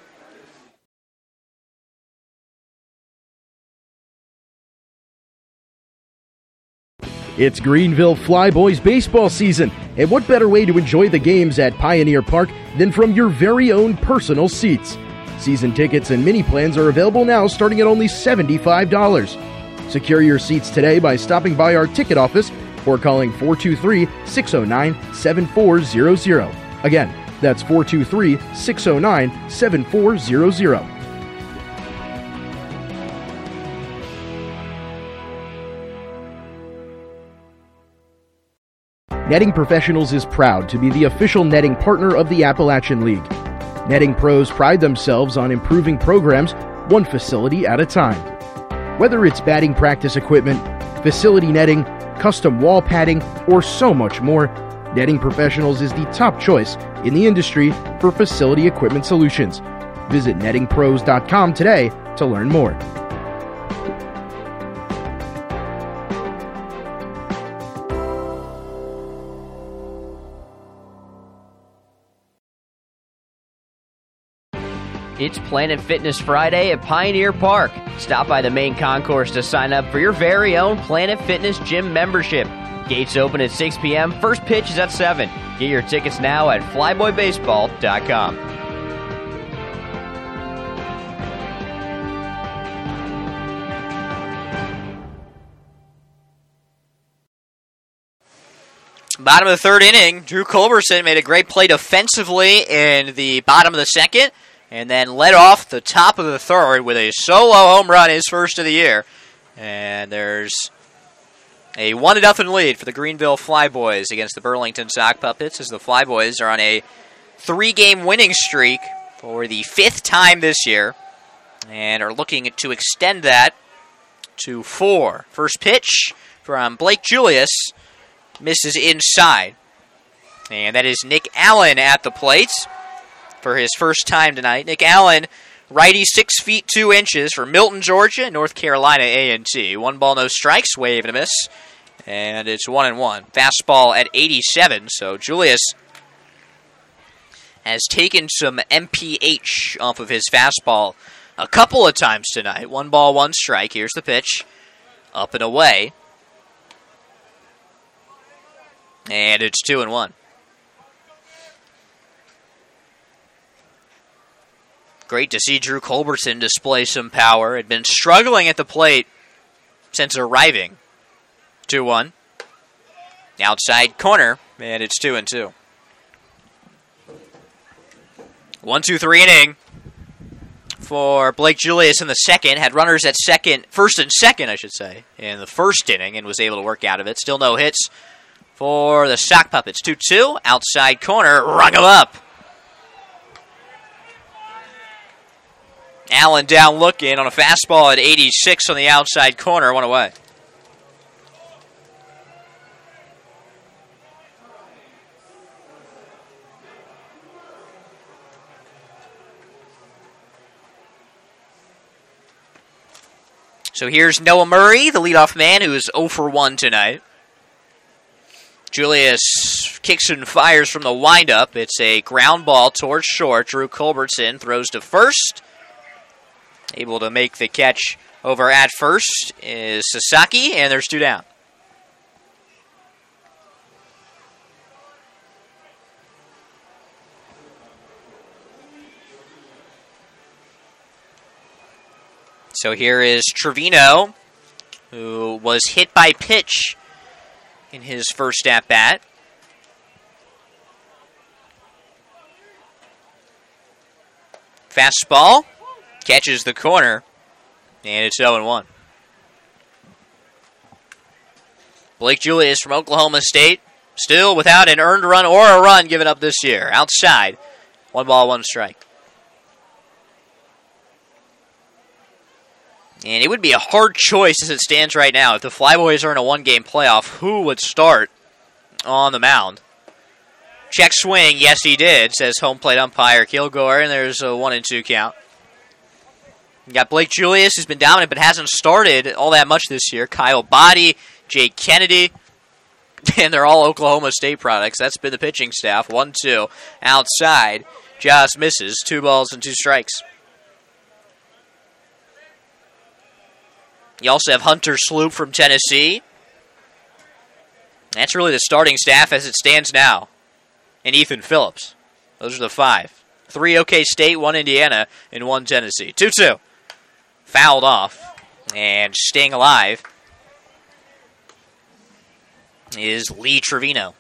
It's Greenville Flyboys baseball season, and what better way to enjoy the games at Pioneer Park than from your very own personal seats? Season tickets and mini plans are available now starting at only seventy-five dollars. Secure your seats today by stopping by our ticket office or calling four two three, six oh nine, seven four zero zero. Again, that's four two three, six oh nine, seven four zero zero. Netting Professionals is proud to be the official netting partner of the Appalachian League. Netting pros pride themselves on improving programs one facility at a time. Whether it's batting practice equipment, facility netting, custom wall padding, or so much more, Netting Professionals is the top choice in the industry for facility equipment solutions. Visit netting pros dot com today to learn more. It's Planet Fitness Friday at Pioneer Park. Stop by the main concourse to sign up for your very own Planet Fitness gym membership. Gates open at six p.m. First pitch is at seven. Get your tickets now at flyboy baseball dot com. Bottom of the third inning, Drew Culberson made a great play defensively in the bottom of the second, and then led off the top of the third with a solo home run, his first of the year. And there's a one to nothing lead for the Greenville Flyboys against the Burlington Sock Puppets, as the Flyboys are on a three-game winning streak for the fifth time this year, and are looking to extend that to four. First pitch from Blake Julius misses inside. And that is Nick Allen at the plate for his first time tonight. Nick Allen, righty, six feet two inches for Milton, Georgia, North Carolina A and T. One ball, no strikes, wave and a miss, and it's one and one. Fastball at eighty-seven. So Julius has taken some M P H off of his fastball a couple of times tonight. One ball, one strike. Here's the pitch, up and away, and it's two and one. Great to see Drew Culberson display some power. Had been struggling at the plate since arriving. two one. Outside corner, and it's two and two. one two three inning for Blake Julius in the second. Had runners at second, first and second, I should say, in the first inning, and was able to work out of it. Still no hits for the Sock Puppets. two two. Outside corner, rung him up. Allen down looking on a fastball at eighty-six on the outside corner, one away. So here's Noah Murray, the leadoff man, who is oh for one tonight. Julius kicks and fires from the windup. It's a ground ball towards short. Drew Culberson throws to first. Able to make the catch over at first is Sasaki, and there's two down. So here is Trevino, who was hit by pitch in his first at-bat. Fastball. Catches the corner, and it's oh and one. Blake Julius from Oklahoma State, still without an earned run or a run given up this year. Outside, one ball, one strike. And it would be a hard choice as it stands right now. If the Flyboys are in a one-game playoff, who would start on the mound? Check swing, yes he did, says home plate umpire Kilgore, and there's a one and two count. You got Blake Julius, who's been dominant but hasn't started all that much this year. Kyle Boddy, Jake Kennedy, and they're all Oklahoma State products. That's been the pitching staff. one two. Outside, just misses. Two balls and two strikes. You also have Hunter Sloop from Tennessee. That's really the starting staff as it stands now. And Ethan Phillips. Those are the five. Three OK State, one Indiana, and one Tennessee. two two. Fouled off. And staying alive is Lee Trevino.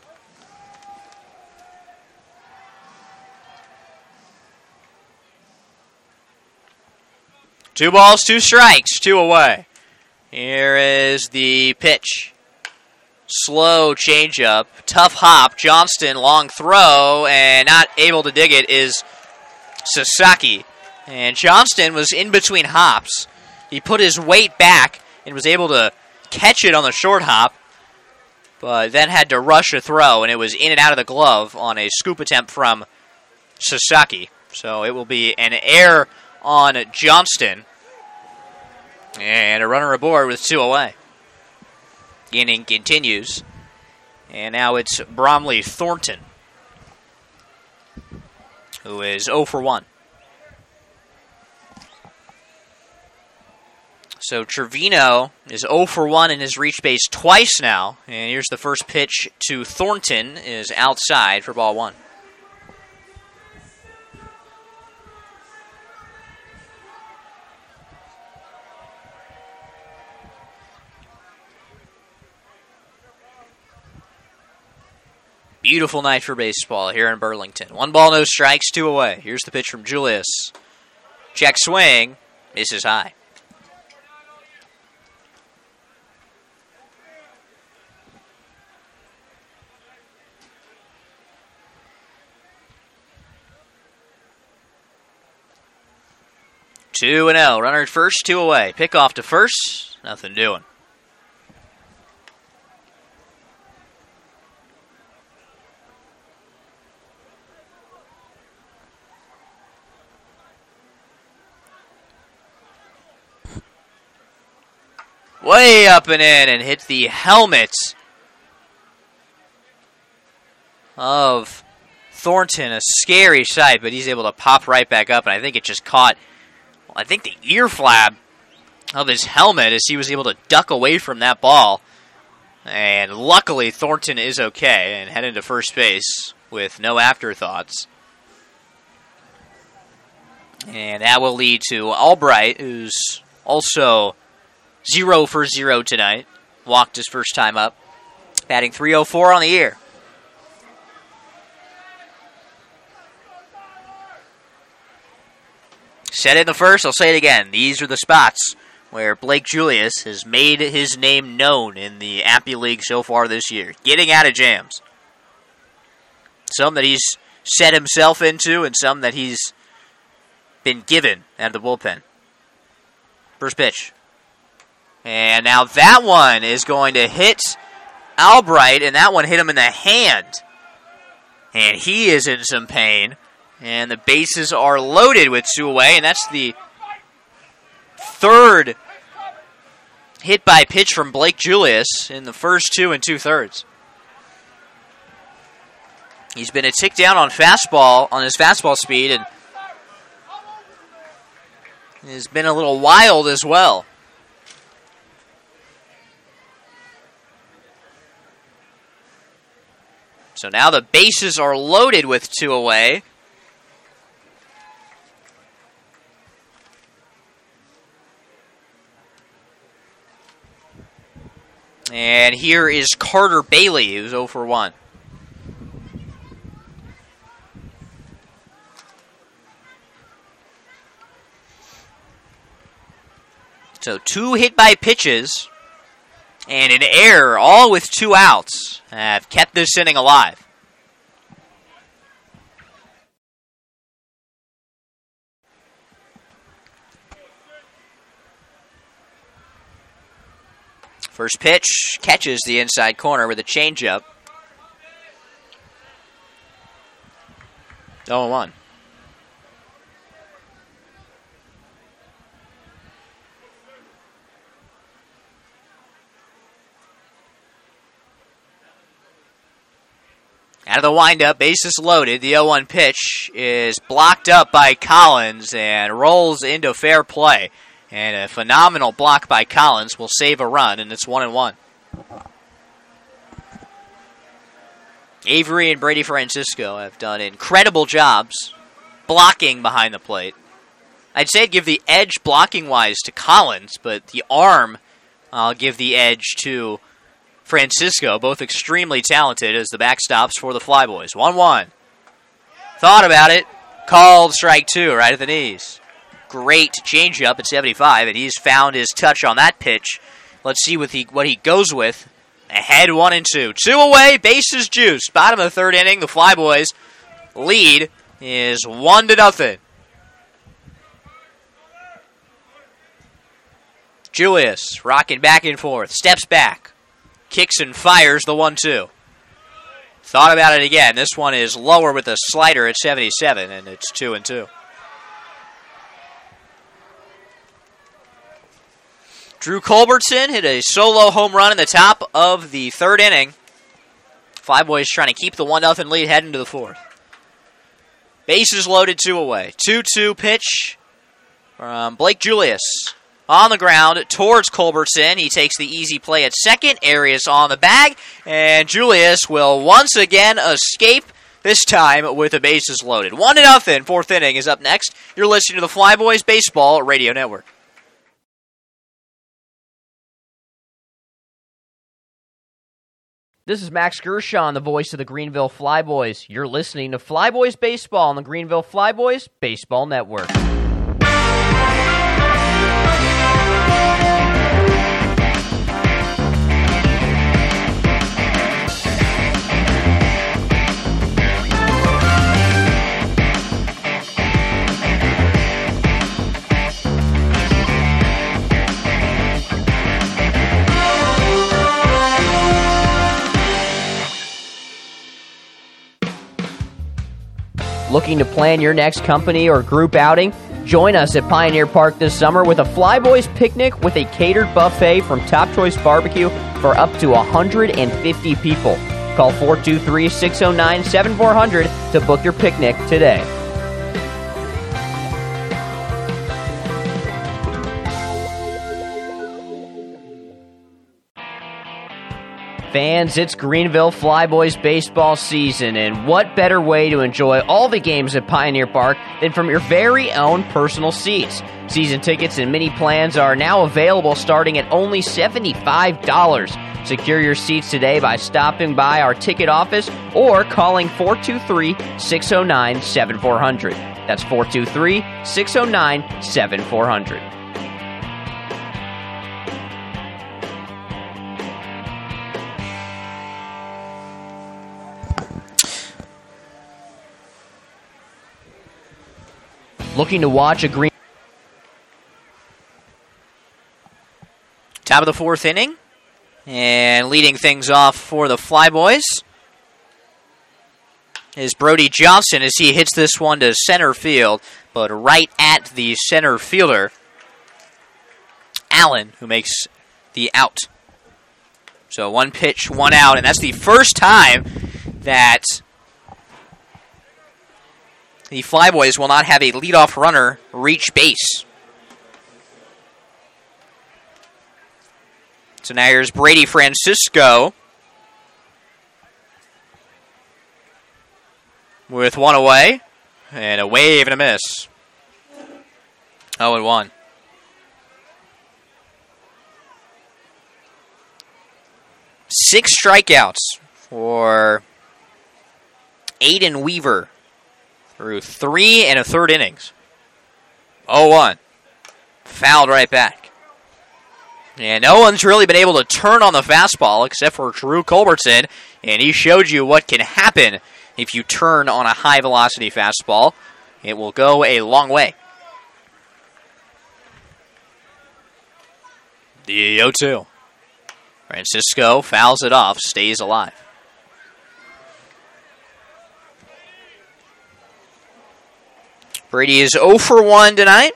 Two balls, two strikes, two away. Here is the pitch. Slow changeup, tough hop. Johnston, long throw, and not able to dig it is Sasaki. And Johnston was in between hops. He put his weight back and was able to catch it on the short hop, but then had to rush a throw, and it was in and out of the glove on a scoop attempt from Sasaki. So it will be an error on Johnston, and a runner aboard with two away. Inning continues, and now it's Bromley Thornton, who is oh for one. So Trevino is oh for one and has reached base twice now, and here's the first pitch to Thornton, is outside for ball one. Beautiful night for baseball here in Burlington. One ball, no strikes, two away. Here's the pitch from Julius. Check swing, misses high. two and oh. Runner at first, two away. Pick off to first, nothing doing. Way up and in and hit the helmet of Thornton. A scary sight, but he's able to pop right back up, and I think it just caught, well, I think the ear flab of his helmet as he was able to duck away from that ball. And luckily, Thornton is okay and headed to first base with no afterthoughts. And that will lead to Albright, who's also Zero for zero tonight. Walked his first time up. Batting three oh four on the year. Said it in the first, I'll say it again. These are the spots where Blake Julius has made his name known in the Appy League so far this year. Getting out of jams. Some that he's set himself into and some that he's been given out of the bullpen. First pitch. And now that one is going to hit Albright, and that one hit him in the hand. And he is in some pain. And the bases are loaded with two away, and that's the third hit by pitch from Blake Julius in the first two and two-thirds. He's been a tick down on fastball, on his fastball speed, and has been a little wild as well. So now the bases are loaded with two away. And here is Carter Bailey, who's oh for one. So two hit by pitches and an error, all with two outs, have kept this inning alive. First pitch catches the inside corner with a changeup. oh one. Out of the windup, bases loaded. The oh one pitch is blocked up by Collins and rolls into fair play. And a phenomenal block by Collins will save a run, and it's one and one. Avery and Brady Francisco have done incredible jobs blocking behind the plate. I'd say I'd give the edge blocking-wise to Collins, but the arm, I'll give the edge to Francisco, both extremely talented as the backstops for the Flyboys. one one. Thought about it. Called strike two right at the knees. Great changeup at seventy-five, and he's found his touch on that pitch. Let's see what he what he goes with ahead one and two. Two away, bases juiced. Bottom of the third inning, the Flyboys lead is one to nothing. Julius rocking back and forth, steps back, kicks and fires the one two. Thought about it again. This one is lower with a slider at seventy-seven, and it's two and two. Drew Culbertson hit a solo home run in the top of the third inning. Flyboys trying to keep the one nothing lead heading to the fourth. Bases loaded, two away. two two pitch from Blake Julius. On the ground towards Culbertson. He takes the easy play at second. Arias on the bag. And Julius will once again escape, this time with the bases loaded. one to nothing. Fourth inning is up next. You're listening to the Flyboys Baseball Radio Network. This is Max Gershon, the voice of the Greenville Flyboys. You're listening to Flyboys Baseball on the Greenville Flyboys Baseball Network. Looking to plan your next company or group outing? Join us at Pioneer Park this summer with a Flyboys picnic with a catered buffet from Top Choice Barbecue for up to one hundred fifty people. Call four two three, six oh nine, seven four hundred to book your picnic today. Fans, it's Greenville Flyboys baseball season, and what better way to enjoy all the games at Pioneer Park than from your very own personal seats? Season tickets and mini plans are now available starting at only seventy-five dollars. Secure your seats today by stopping by our ticket office or calling four two three, six oh nine, seven four hundred. That's four two three, six oh nine, seven four hundred. Looking to watch a green... Top of the fourth inning. And leading things off for the Flyboys is Brody Johnson as he hits this one to center field, but right at the center fielder, Allen, who makes the out. So one pitch, one out, and that's the first time that the Flyboys will not have a leadoff runner reach base. So now here's Brady Francisco with one away, and a wave and a miss. oh and one. Six strikeouts for Aiden Weaver through three and a third innings. oh one. Fouled right back. And no one's really been able to turn on the fastball except for Drew Culbertson, and he showed you what can happen if you turn on a high-velocity fastball. It will go a long way. The oh two. Francisco fouls it off, stays alive. Brady is oh for one tonight.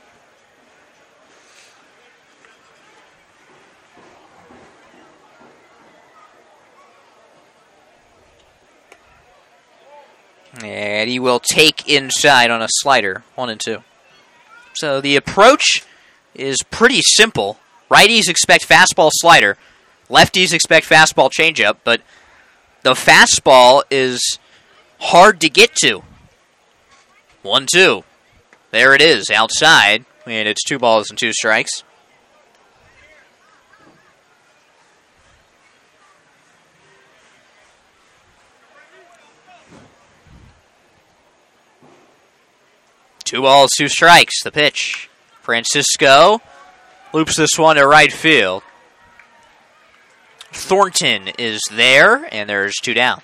And he will take inside on a slider, one and two. So the approach is pretty simple. Righties expect fastball slider. Lefties expect fastball changeup, but the fastball is hard to get to. one two. There it is, outside, and it's two balls and two strikes. Two balls, two strikes, the pitch. Francisco loops this one to right field. Thornton is there, and there's two down.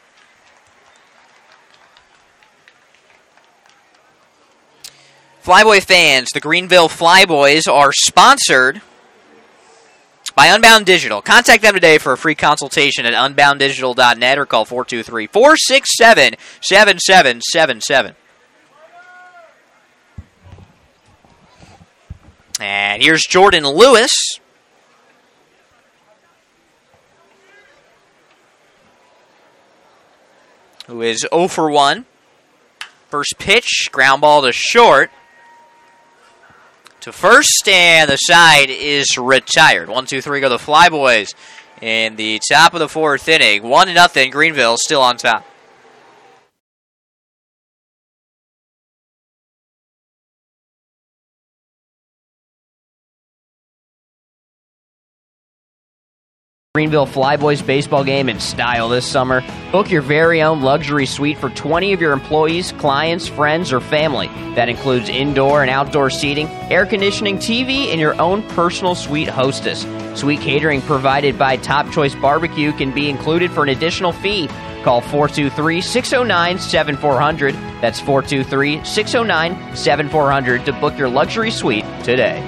Flyboy fans, the Greenville Flyboys are sponsored by Unbound Digital. Contact them today for a free consultation at unbound digital dot net or call four two three, four six seven, seven seven seven seven. And here's Jordan Lewis. Who is zero for one. First pitch, ground ball to short. To first, and the side is retired. One, two, three go the Flyboys in the top of the fourth inning. One to nothing. Greenville still on top. Greenville Flyboys baseball game in style this summer. Book your very own luxury suite for twenty of your employees, clients, friends, or family. That includes indoor and outdoor seating, air conditioning, T V, and your own personal suite hostess. Suite catering provided by Top Choice Barbecue can be included for an additional fee. Call four two three, six oh nine, seven four zero zero. That's four two three, six oh nine, seven four zero zero to book your luxury suite today.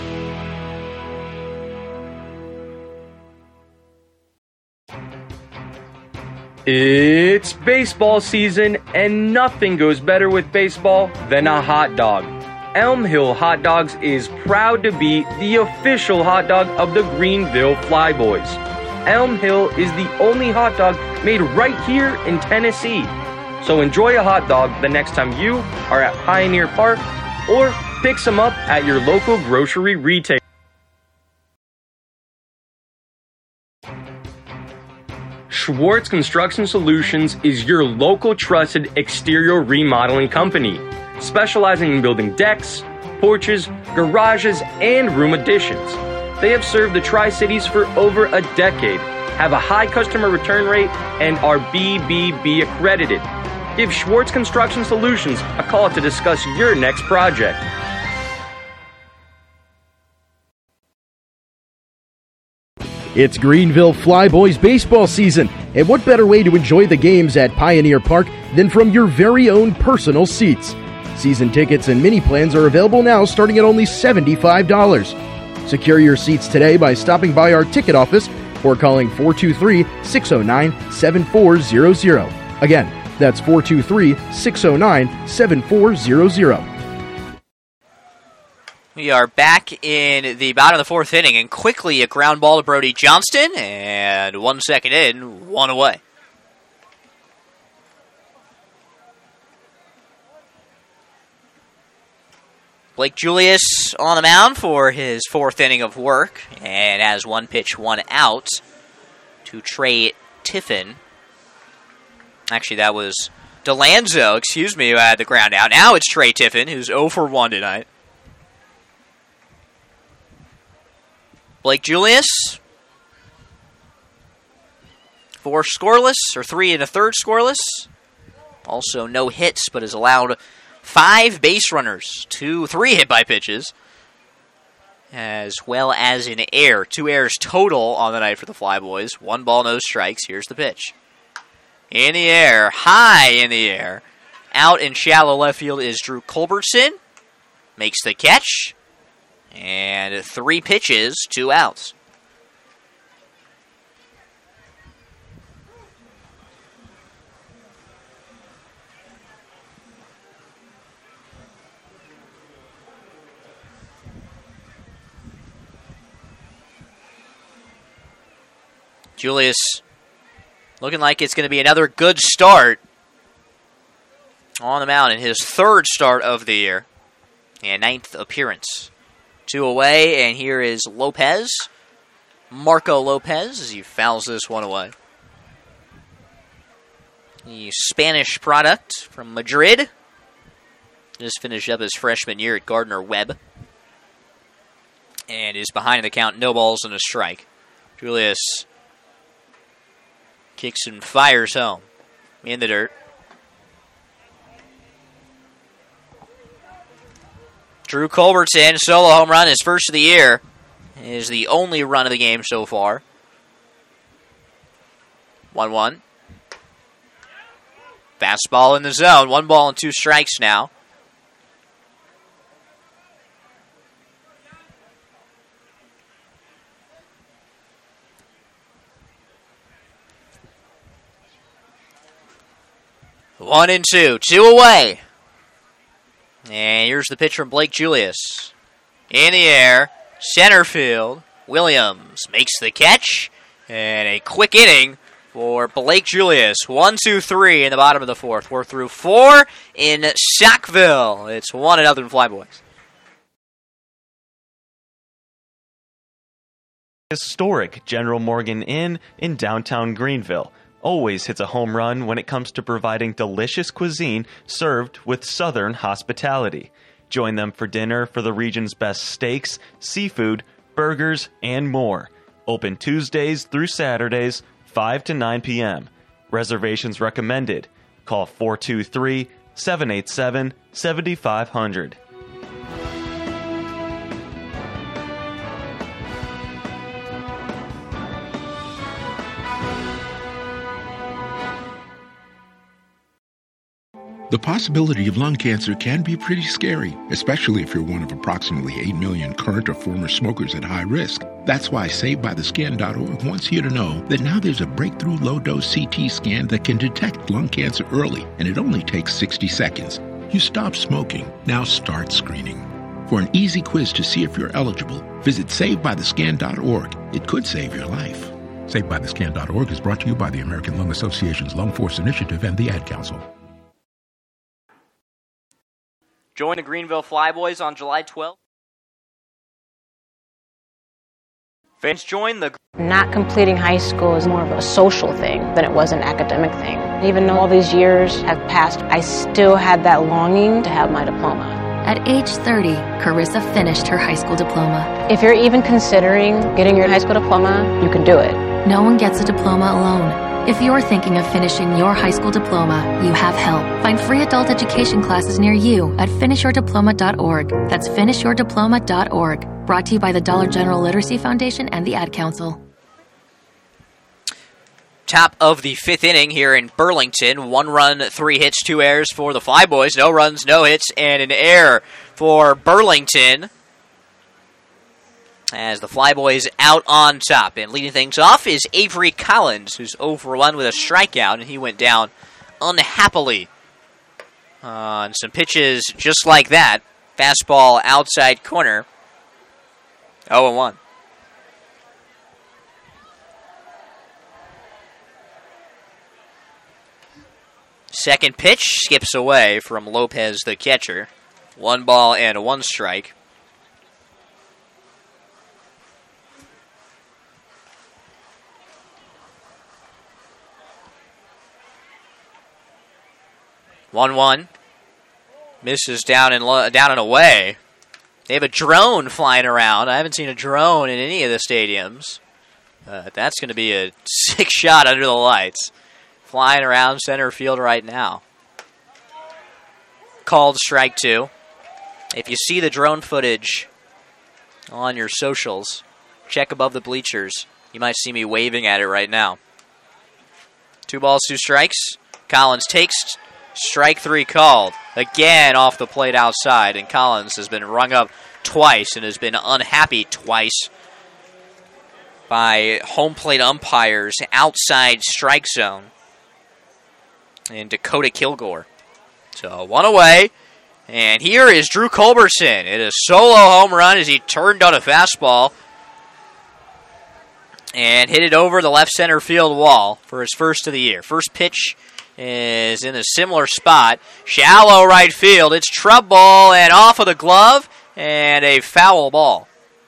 It's baseball season, and nothing goes better with baseball than a hot dog. Elm Hill Hot Dogs is proud to be the official hot dog of the Greenville Flyboys. Elm Hill is the only hot dog made right here in Tennessee. So enjoy a hot dog the next time you are at Pioneer Park or pick some up at your local grocery retailer. Schwartz Construction Solutions is your local trusted exterior remodeling company, specializing in building decks, porches, garages, and room additions. They have served the Tri-Cities for over a decade, have a high customer return rate, and are B B B accredited. Give Schwartz Construction Solutions a call to discuss your next project. It's Greenville Flyboys baseball season, and what better way to enjoy the games at Pioneer Park than from your very own personal seats? Season tickets and mini plans are available now starting at only seventy-five dollars. Secure your seats today by stopping by our ticket office or calling four two three, six oh nine, seven four zero zero. Again, that's four two three, six oh nine, seven four zero zero. We are back in the bottom of the fourth inning, and quickly a ground ball to Brody Johnston, and one second in, one away. Blake Julius on the mound for his fourth inning of work, and has one pitch, one out to Trey Tiffin. Actually, that was DeLanzo, excuse me, who had the ground out. Now it's Trey Tiffin, who's zero for one tonight. Blake Julius, four scoreless, or three and a third scoreless. Also no hits, but has allowed five base runners, two, three hit by pitches, as well as an error. Two errors total on the night for the Flyboys. One ball, no strikes. Here's the pitch. In the air, high in the air. Out in shallow left field is Drew Culbertson. Makes the catch. And three pitches, two outs. Julius looking like it's going to be another good start on the mound in his third start of the year and ninth appearance. Two away, and here is Lopez. Marco Lopez as he fouls this one away. The Spanish product from Madrid. Just finished up his freshman year at Gardner-Webb. And is behind the count, no balls and a strike. Julius kicks and fires home in the dirt. Drew Culbertson, solo home run, his first of the year, is the only run of the game so far. one one. Fastball in the zone. One ball and two strikes now. One and two. Two away. And here's the pitch from Blake Julius. In the air. Center field. Williams makes the catch. And a quick inning for Blake Julius. One, two, three in the bottom of the fourth. We're through four in Sackville. It's one and nothing Flyboys. Historic General Morgan Inn in downtown Greenville always hits a home run when it comes to providing delicious cuisine served with Southern hospitality. Join them for dinner for the region's best steaks, seafood, burgers, and more. Open Tuesdays through Saturdays, five to nine p.m. Reservations recommended. Call four two three, seven eight seven, seven five zero zero. The possibility of lung cancer can be pretty scary, especially if you're one of approximately eight million current or former smokers at high risk. That's why Saved By The Scan dot org wants you to know that now there's a breakthrough low-dose C T scan that can detect lung cancer early, and it only takes sixty seconds. You stop smoking, now start screening. For an easy quiz to see if you're eligible, visit Saved By The Scan dot org. It could save your life. Saved By The Scan dot org is brought to you by the American Lung Association's Lung Force Initiative and the Ad Council. Join the Greenville Flyboys on July twelfth. Fans join the... Not completing high school is more of a social thing than it was an academic thing. Even though all these years have passed, I still had that longing to have my diploma. At age thirty, Carissa finished her high school diploma. If you're even considering getting your high school diploma, you can do it. No one gets a diploma alone. If you're thinking of finishing your high school diploma, you have help. Find free adult education classes near you at finish your diploma dot org. That's finish your diploma dot org. Brought to you by the Dollar General Literacy Foundation and the Ad Council. Top of the fifth inning here in Burlington. One run, three hits, two errors for the Flyboys. No runs, no hits, and an error for Burlington, as the Flyboys out on top. And leading things off is Avery Collins, who's oh for one with a strikeout, and he went down unhappily on some pitches just like that. Fastball outside corner. oh and one. Second pitch skips away from Lopez, the catcher. One ball and one strike. one one. Misses down and lo- down and away. They have a drone flying around. I haven't seen a drone in any of the stadiums. Uh, that's going to be a sick shot under the lights. Flying around center field right now. Called strike two. If you see the drone footage on your socials, check above the bleachers. You might see me waving at it right now. Two balls, two strikes. Collins takes... Strike three called. Again off the plate outside, and Collins has been rung up twice and has been unhappy twice by home plate umpires outside strike zone and Dakota Kilgore. So one away, and here is Drew Culberson. It is solo home run as he turned on a fastball and hit it over the left center field wall for his first of the year. First pitch is in a similar spot. Shallow right field. It's trouble and off of the glove and a foul ball.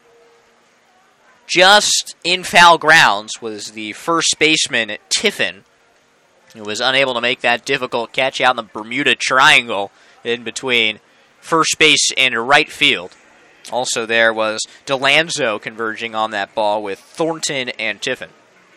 Just in foul grounds was the first baseman, Tiffin, who was unable to make that difficult catch out in the Bermuda Triangle in between first base and right field. Also there was DeLanzo converging on that ball with Thornton and Tiffin.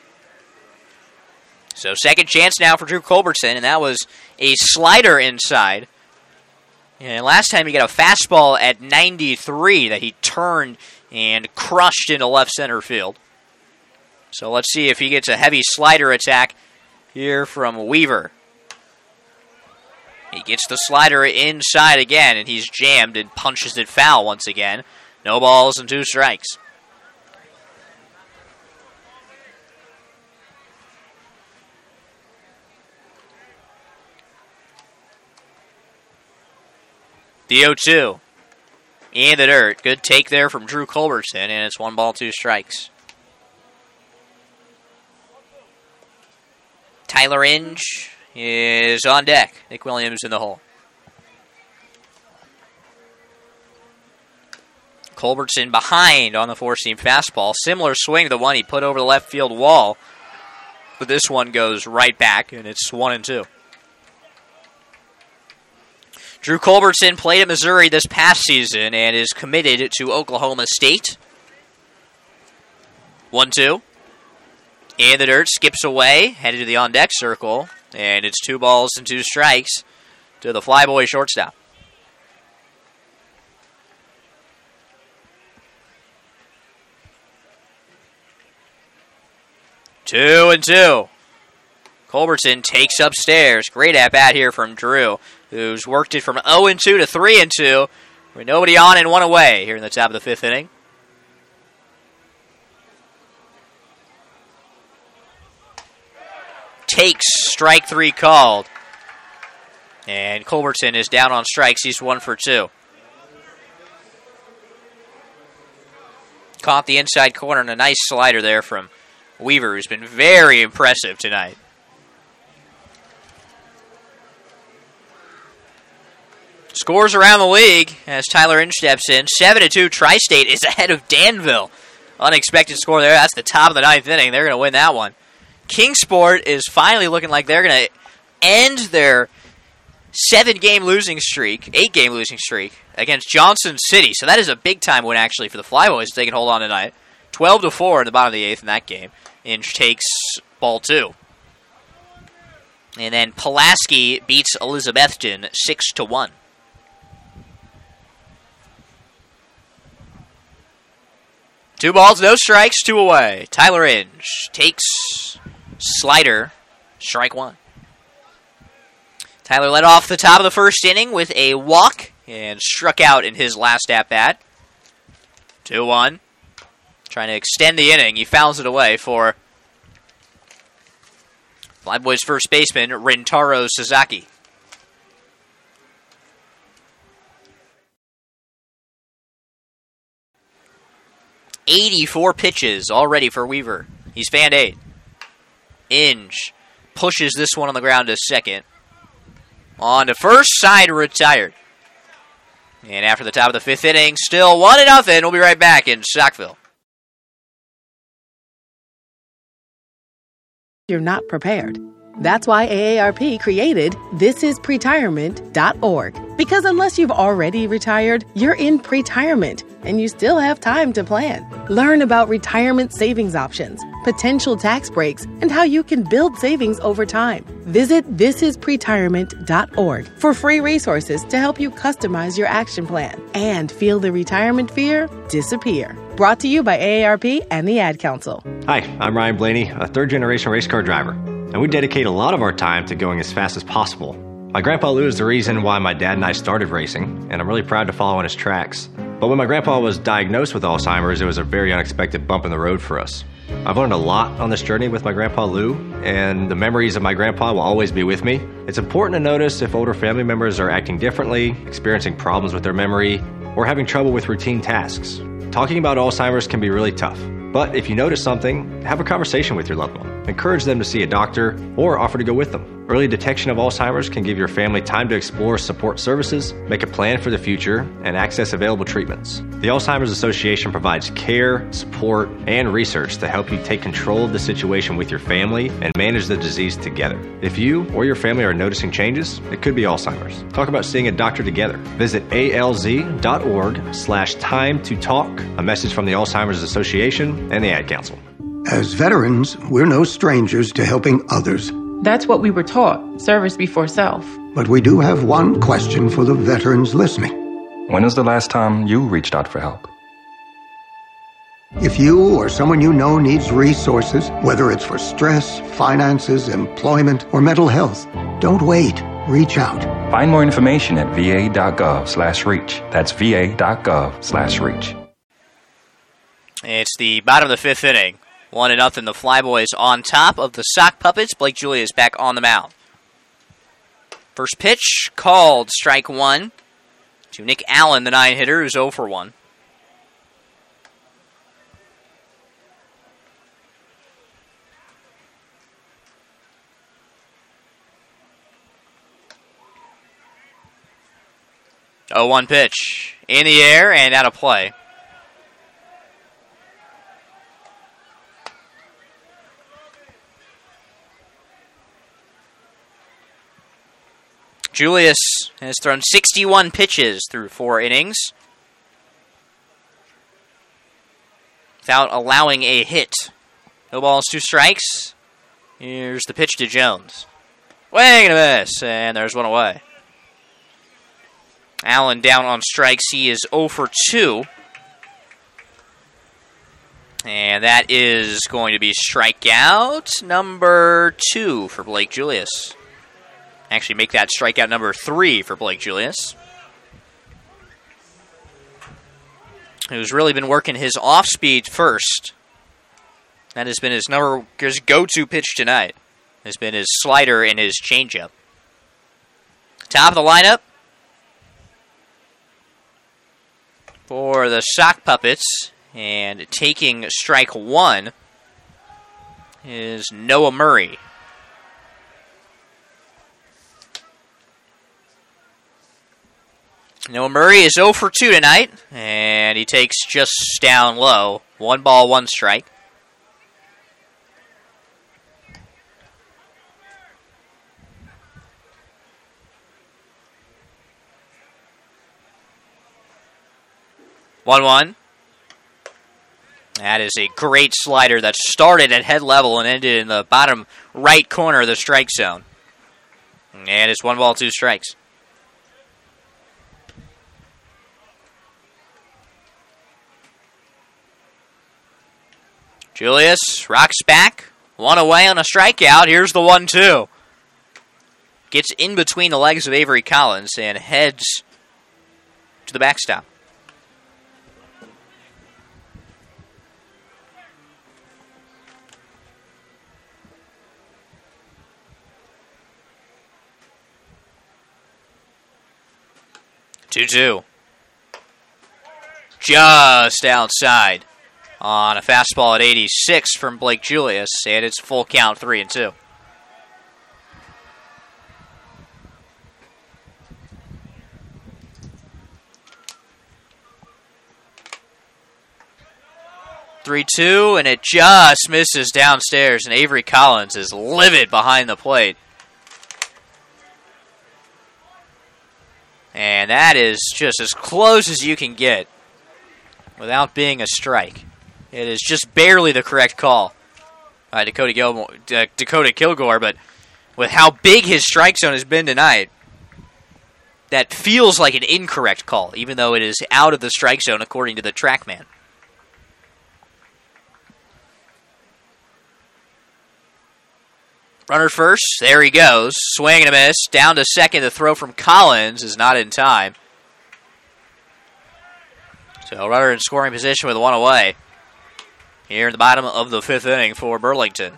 So second chance now for Drew Culberson, and that was a slider inside. And last time he got a fastball at ninety-three that he turned and crushed into left center field. So let's see if he gets a heavy slider attack here from Weaver. He gets the slider inside again, and he's jammed and punches it foul once again. No balls and two strikes. The oh two. In the dirt. Good take there from Drew Culbertson, and it's one ball, two strikes. Tyler Inge is on deck. Nick Williams in the hole. Culbertson behind on the four-seam fastball. Similar swing to the one he put over the left field wall. But this one goes right back, and it's one and two. Drew Culbertson played at Missouri this past season and is committed to Oklahoma State. one two. In the dirt, skips away, headed to the on-deck circle, and it's two balls and two strikes to the Flyboy shortstop. Two and two. Culbertson takes upstairs. Great at-bat here from Drew, who's worked it from oh and two to three and two, with nobody on and one away here in the top of the fifth inning. Takes strike three called. And Culbertson is down on strikes. He's one for two. Caught the inside corner and a nice slider there from Weaver, who's been very impressive tonight. Scores around the league as Tyler Inge steps in. seven to two, Tri-State is ahead of Danville. Unexpected score there. That's the top of the ninth inning. They're going to win that one. Kingsport is finally looking like they're going to end their seven-game losing streak, eight-game losing streak against Johnson City. So that is a big-time win, actually, for the Flyboys if they can hold on tonight. twelve to four in the bottom of the eighth in that game. Inge takes ball two. And then Pulaski beats Elizabethton six to one. Two balls, no strikes, two away. Tyler Inge takes slider, strike one. Tyler led off the top of the first inning with a walk and struck out in his last at-bat. two one. Trying to extend the inning. He fouls it away for Flyboys first baseman Rintaro Sasaki. eighty-four pitches already for Weaver. He's fanned eight. Inge pushes this one on the ground to second. On to first, side retired. And after the top of the fifth inning, still one to nothing. We'll be right back in Saukville. You're not prepared. That's why A A R P created this is pretirement dot org. Because unless you've already retired, you're in pretirement, and you still have time to plan. Learn about retirement savings options, potential tax breaks, and how you can build savings over time. Visit this is pretirement dot org for free resources to help you customize your action plan and feel the retirement fear disappear. Brought to you by A A R P and the Ad Council. Hi, I'm Ryan Blaney, a third-generation race car driver, and we dedicate a lot of our time to going as fast as possible. My grandpa Lou is the reason why my dad and I started racing, and I'm really proud to follow in his tracks. But when my grandpa was diagnosed with Alzheimer's, it was a very unexpected bump in the road for us. I've learned a lot on this journey with my grandpa Lou, and the memories of my grandpa will always be with me. It's important to notice if older family members are acting differently, experiencing problems with their memory, or having trouble with routine tasks. Talking about Alzheimer's can be really tough, but if you notice something, have a conversation with your loved one. Encourage them to see a doctor or offer to go with them. Early detection of Alzheimer's can give your family time to explore support services, make a plan for the future, and access available treatments. The Alzheimer's Association provides care, support, and research to help you take control of the situation with your family and manage the disease together. If you or your family are noticing changes, it could be Alzheimer's. Talk about seeing a doctor together. Visit A L Z dot org slash time to talk. A message from the Alzheimer's Association and the Ad Council. As veterans, we're no strangers to helping others. That's what we were taught, service before self. But we do have one question for the veterans listening. When is the last time you reached out for help? If you or someone you know needs resources, whether it's for stress, finances, employment, or mental health, don't wait. Reach out. Find more information at va.gov slash reach. That's va.gov slash reach. It's the bottom of the fifth inning. One to nothing. The Flyboys on top of the Sock Puppets. Blake Julius back on the mound. First pitch called, strike one to Nick Allen, the nine hitter, who's oh for one. oh one pitch. In the air and out of play. Julius has thrown sixty-one pitches through four innings without allowing a hit. No balls, two strikes. Here's the pitch to Jones. Swing and a miss, and there's one away. Allen down on strikes. He is oh for two. And that is going to be strikeout number two for Blake Julius. Actually make that strikeout number three for Blake Julius, who's really been working his off-speed first. That has been his number his go-to pitch tonight. Has been his slider and his changeup. Top of the lineup for the Sock Puppets, and taking strike one is Noah Murray. Noah Murray is oh for two tonight, and he takes just down low. One ball, one strike. one one. That is a great slider that started at head level and ended in the bottom right corner of the strike zone. And it's one ball, two strikes. Julius rocks back, one away on a strikeout. Here's the one two. Gets in between the legs of Avery Collins and heads to the backstop. two two. Just outside on a fastball at eighty-six from Blake Julius, and it's full count, three and two. three two, and it just misses downstairs, and Avery Collins is livid behind the plate. And that is just as close as you can get without being a strike. It is just barely the correct call by Dakota, Gilmore, uh, Dakota Kilgore, but with how big his strike zone has been tonight, that feels like an incorrect call, even though it is out of the strike zone according to the TrackMan. Runner first, there he goes, swing and a miss, down to second. The throw from Collins is not in time. So runner in scoring position with one away here in the bottom of the fifth inning for Burlington.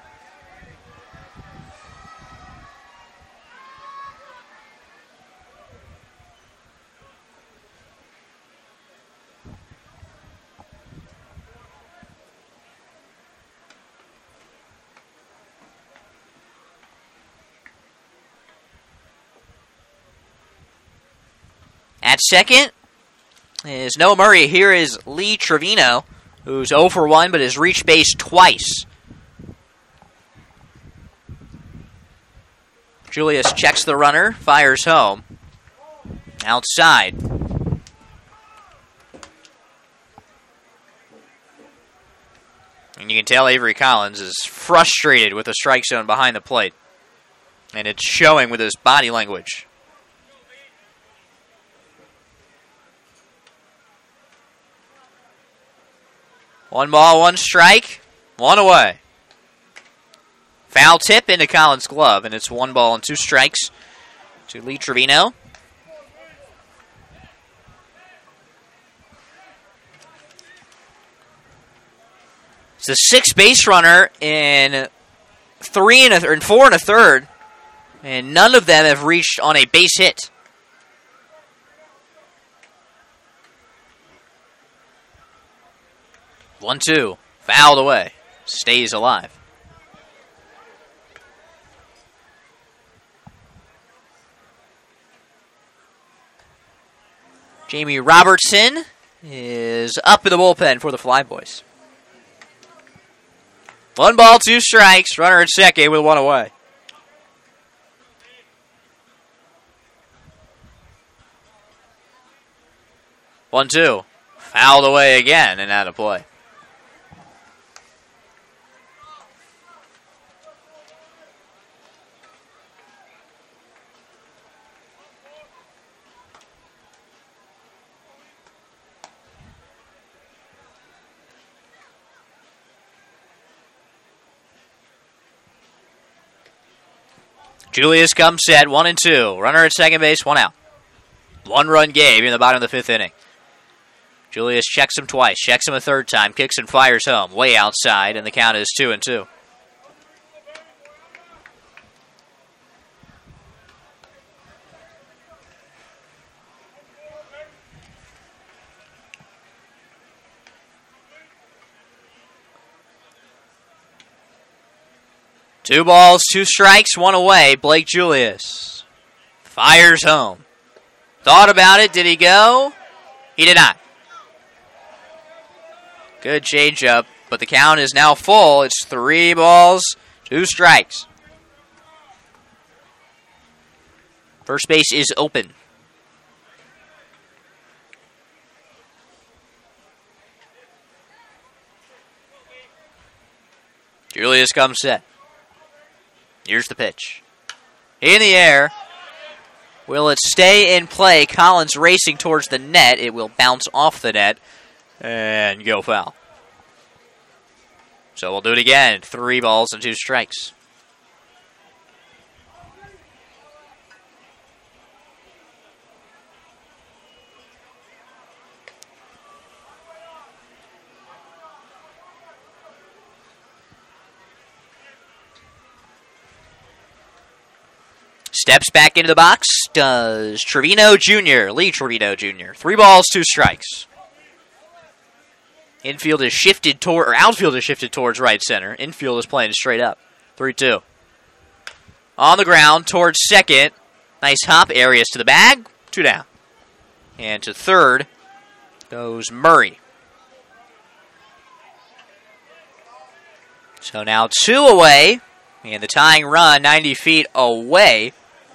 At second is Noah Murray. Here is Lee Trevino, who's oh for one, but has reached base twice. Julius checks the runner, fires home. Outside. And you can tell Avery Collins is frustrated with the strike zone behind the plate. And it's showing with his body language. One ball, one strike, one away. Foul tip into Collins' glove, and it's one ball and two strikes to Lee Trevino. It's a six base runner in three and a th- and four and a third, and none of them have reached on a base hit. One two, fouled away, stays alive. Jamie Robertson is up in the bullpen for the Flyboys. One ball, two strikes, runner at second with one away. One two, fouled away again and out of play. Julius comes set, one and two. Runner at second base, one out. One run game in the bottom of the fifth inning. Julius checks him twice, checks him a third time, kicks and fires home, way outside, and the count is two and two. Two balls, two strikes, one away. Blake Julius fires home. Thought about it. Did he go? He did not. Good changeup, but the count is now full. It's three balls, two strikes. First base is open. Julius comes set. Here's the pitch. In the air. Will it stay in play? Collins racing towards the net. It will bounce off the net and go foul. So we'll do it again. Three balls and two strikes. Steps back into the box, does Trevino Junior, Lee Trevino Junior Three balls, two strikes. Infield is shifted toward, or outfield is shifted towards right center. Infield is playing straight up. three two. On the ground, towards second. Nice hop, Arias to the bag, two down. And to third goes Murray. So now two away, and the tying run ninety feet away.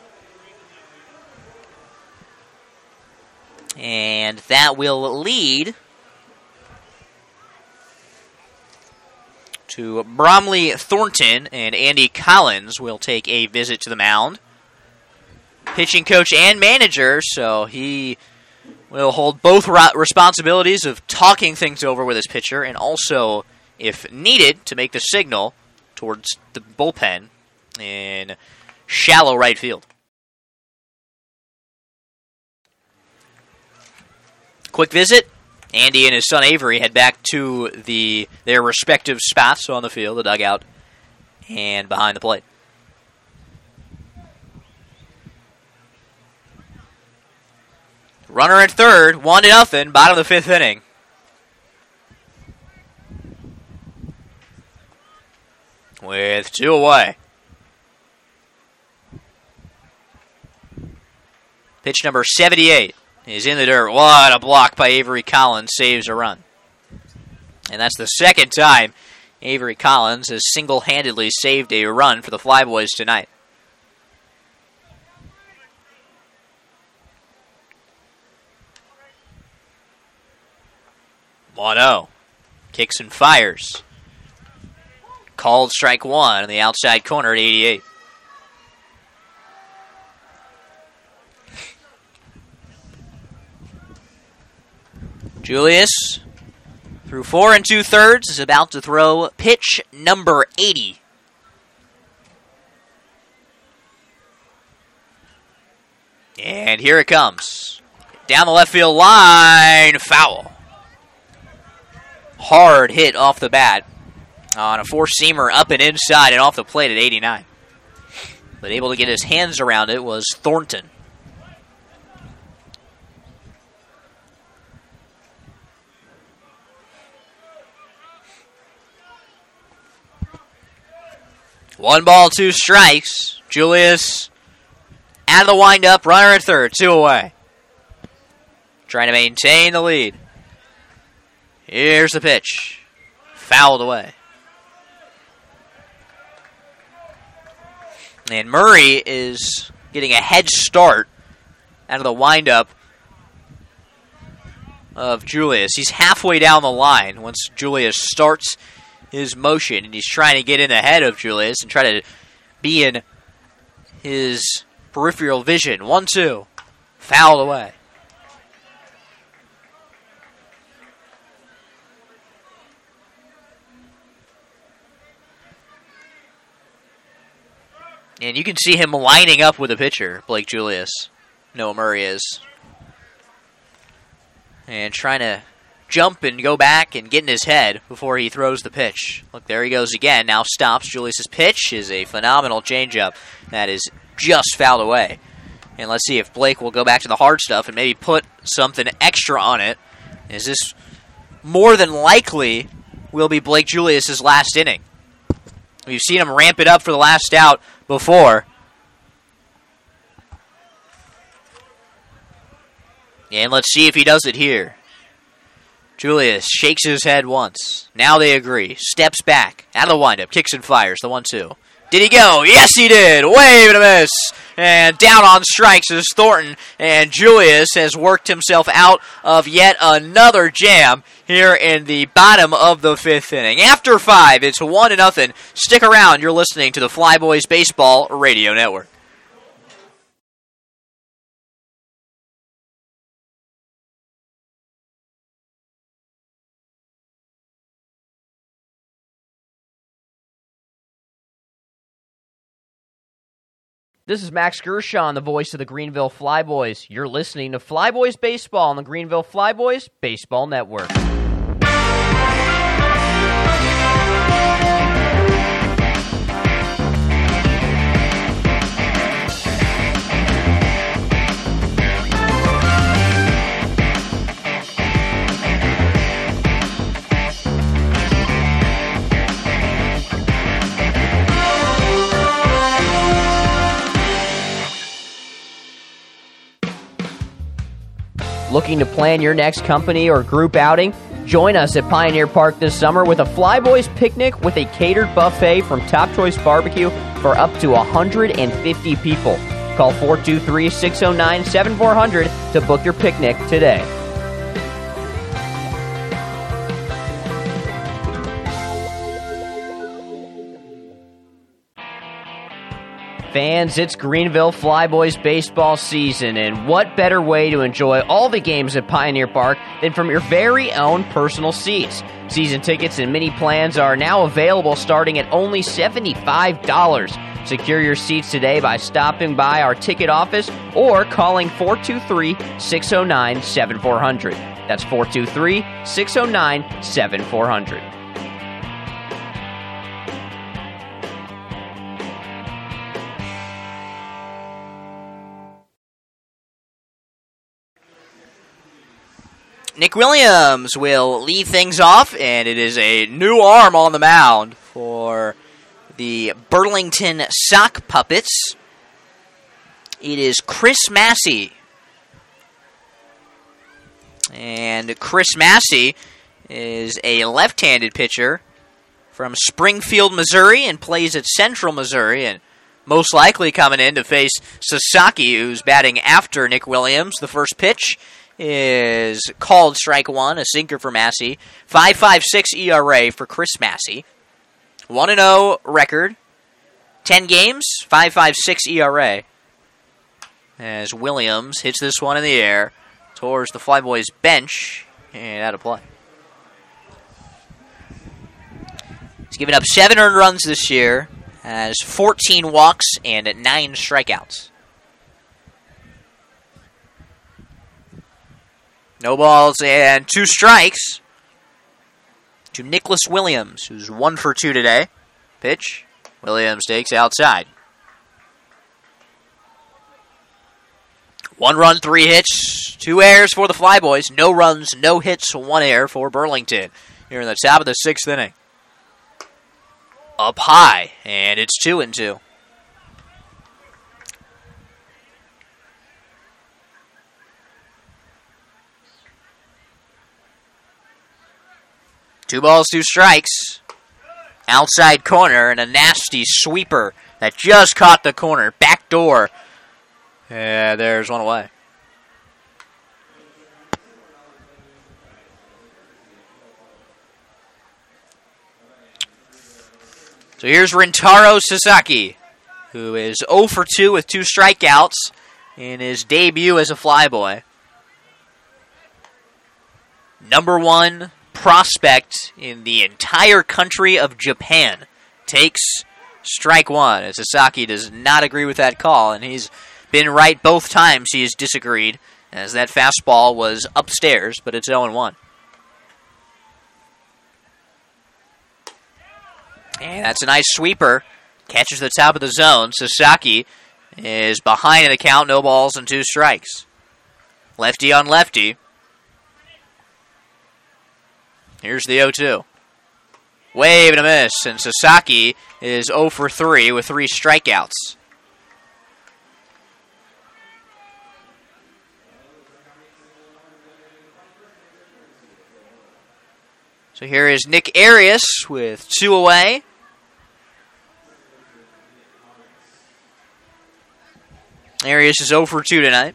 And that will lead to Bromley Thornton, and Andy Collins will take a visit to the mound. Pitching coach and manager, so he will hold both responsibilities of talking things over with his pitcher and also, if needed, to make the signal towards the bullpen in shallow right field. Quick visit. Andy and his son Avery head back to the their respective spots on the field, the dugout and behind the plate. Runner at third, one to nothing, bottom of the fifth inning. With two away. Pitch number seventy-eight. Is in the dirt. What a block by Avery Collins. Saves a run. And that's the second time Avery Collins has single-handedly saved a run for the Flyboys tonight. one oh. Kicks and fires. Called strike one on the outside corner at eighty-eight. Julius Through four and two-thirds, is about to throw pitch number eighty. And here it comes. Down the left field line, foul. Hard hit off the bat on a four-seamer up and inside and off the plate at eighty-nine. But able to get his hands around it was Thornton. One ball, two strikes. Julius out of the windup, runner at third, two away. Trying to maintain the lead. Here's the pitch. Fouled away. And Murray is getting a head start out of the windup of Julius. He's halfway down the line once Julius starts his motion, and he's trying to get in ahead of Julius and try to be in his peripheral vision. One, two. Fouled away. And you can see him lining up with the pitcher, Blake Julius. Noah Murray is. And trying to jump and go back and get in his head before he throws the pitch. Look, there he goes again. Now stops. Julius's pitch is a phenomenal changeup that is just fouled away. And let's see if Blake will go back to the hard stuff and maybe put something extra on it. Is this more than likely will be Blake Julius's last inning? We've seen him ramp it up for the last out before. And let's see if he does it here. Julius shakes his head once. Now they agree. Steps back. Out of the windup. Kicks and fires. The one two. Did he go? Yes, he did. Wave and a miss. And down on strikes is Thornton. And Julius has worked himself out of yet another jam here in the bottom of the fifth inning. After five, it's one to nothing. Stick around. You're listening to the Flyboys Baseball Radio Network. This is Max Gershon, the voice of the Greenville Flyboys. You're listening to Flyboys Baseball on the Greenville Flyboys Baseball Network. Looking to plan your next company or group outing? Join us at Pioneer Park this summer with a Flyboys picnic with a catered buffet from Top Choice Barbecue for up to one hundred fifty people. Call four two three, six oh nine, seven four hundred to book your picnic today. Fans, it's Greenville Flyboys baseball season, and what better way to enjoy all the games at Pioneer Park than from your very own personal seats? Season tickets and mini plans are now available starting at only seventy-five dollars. Secure your seats today by stopping by our ticket office or calling four two three, six oh nine, seven four hundred. That's four two three, six oh nine, seven four hundred. Nick Williams will lead things off, and it is a new arm on the mound for the Burlington Sock Puppets. It is Chris Massey. And Chris Massey is a left-handed pitcher from Springfield, Missouri, and plays at Central Missouri, and most likely coming in to face Sasaki, who's batting after Nick Williams. The first pitch is called strike one, a sinker for Massey. five point five six E R A for Chris Massey. one and oh record. ten games, five point five six E R A. As Williams hits this one in the air towards the Flyboys bench and out of play. He's given up seven earned runs this year, has fourteen walks and nine strikeouts. No balls and two strikes to Nicholas Williams, who's one for two today. Pitch. Williams takes outside. One run, three hits, two errors for the Flyboys. No runs, no hits, one error for Burlington here in the top of the sixth inning. Up high, and it's two and two. Two balls, two strikes. Outside corner and a nasty sweeper that just caught the corner. Back door. Yeah, there's one away. So here's Rintaro Sasaki, who is oh for two with two strikeouts in his debut as a Flyboy. Number one prospect in the entire country of Japan takes strike one, as Sasaki does not agree with that call, and he's been right both times he has disagreed, as that fastball was upstairs, but it's oh and one. And that's a nice sweeper. Catches the top of the zone. Sasaki is behind in the count, no balls and two strikes. Lefty on lefty. Here's the oh two. Wave and a miss, and Sasaki is oh for three with three strikeouts. So here is Nick Arias with two away. Arias is oh for two tonight.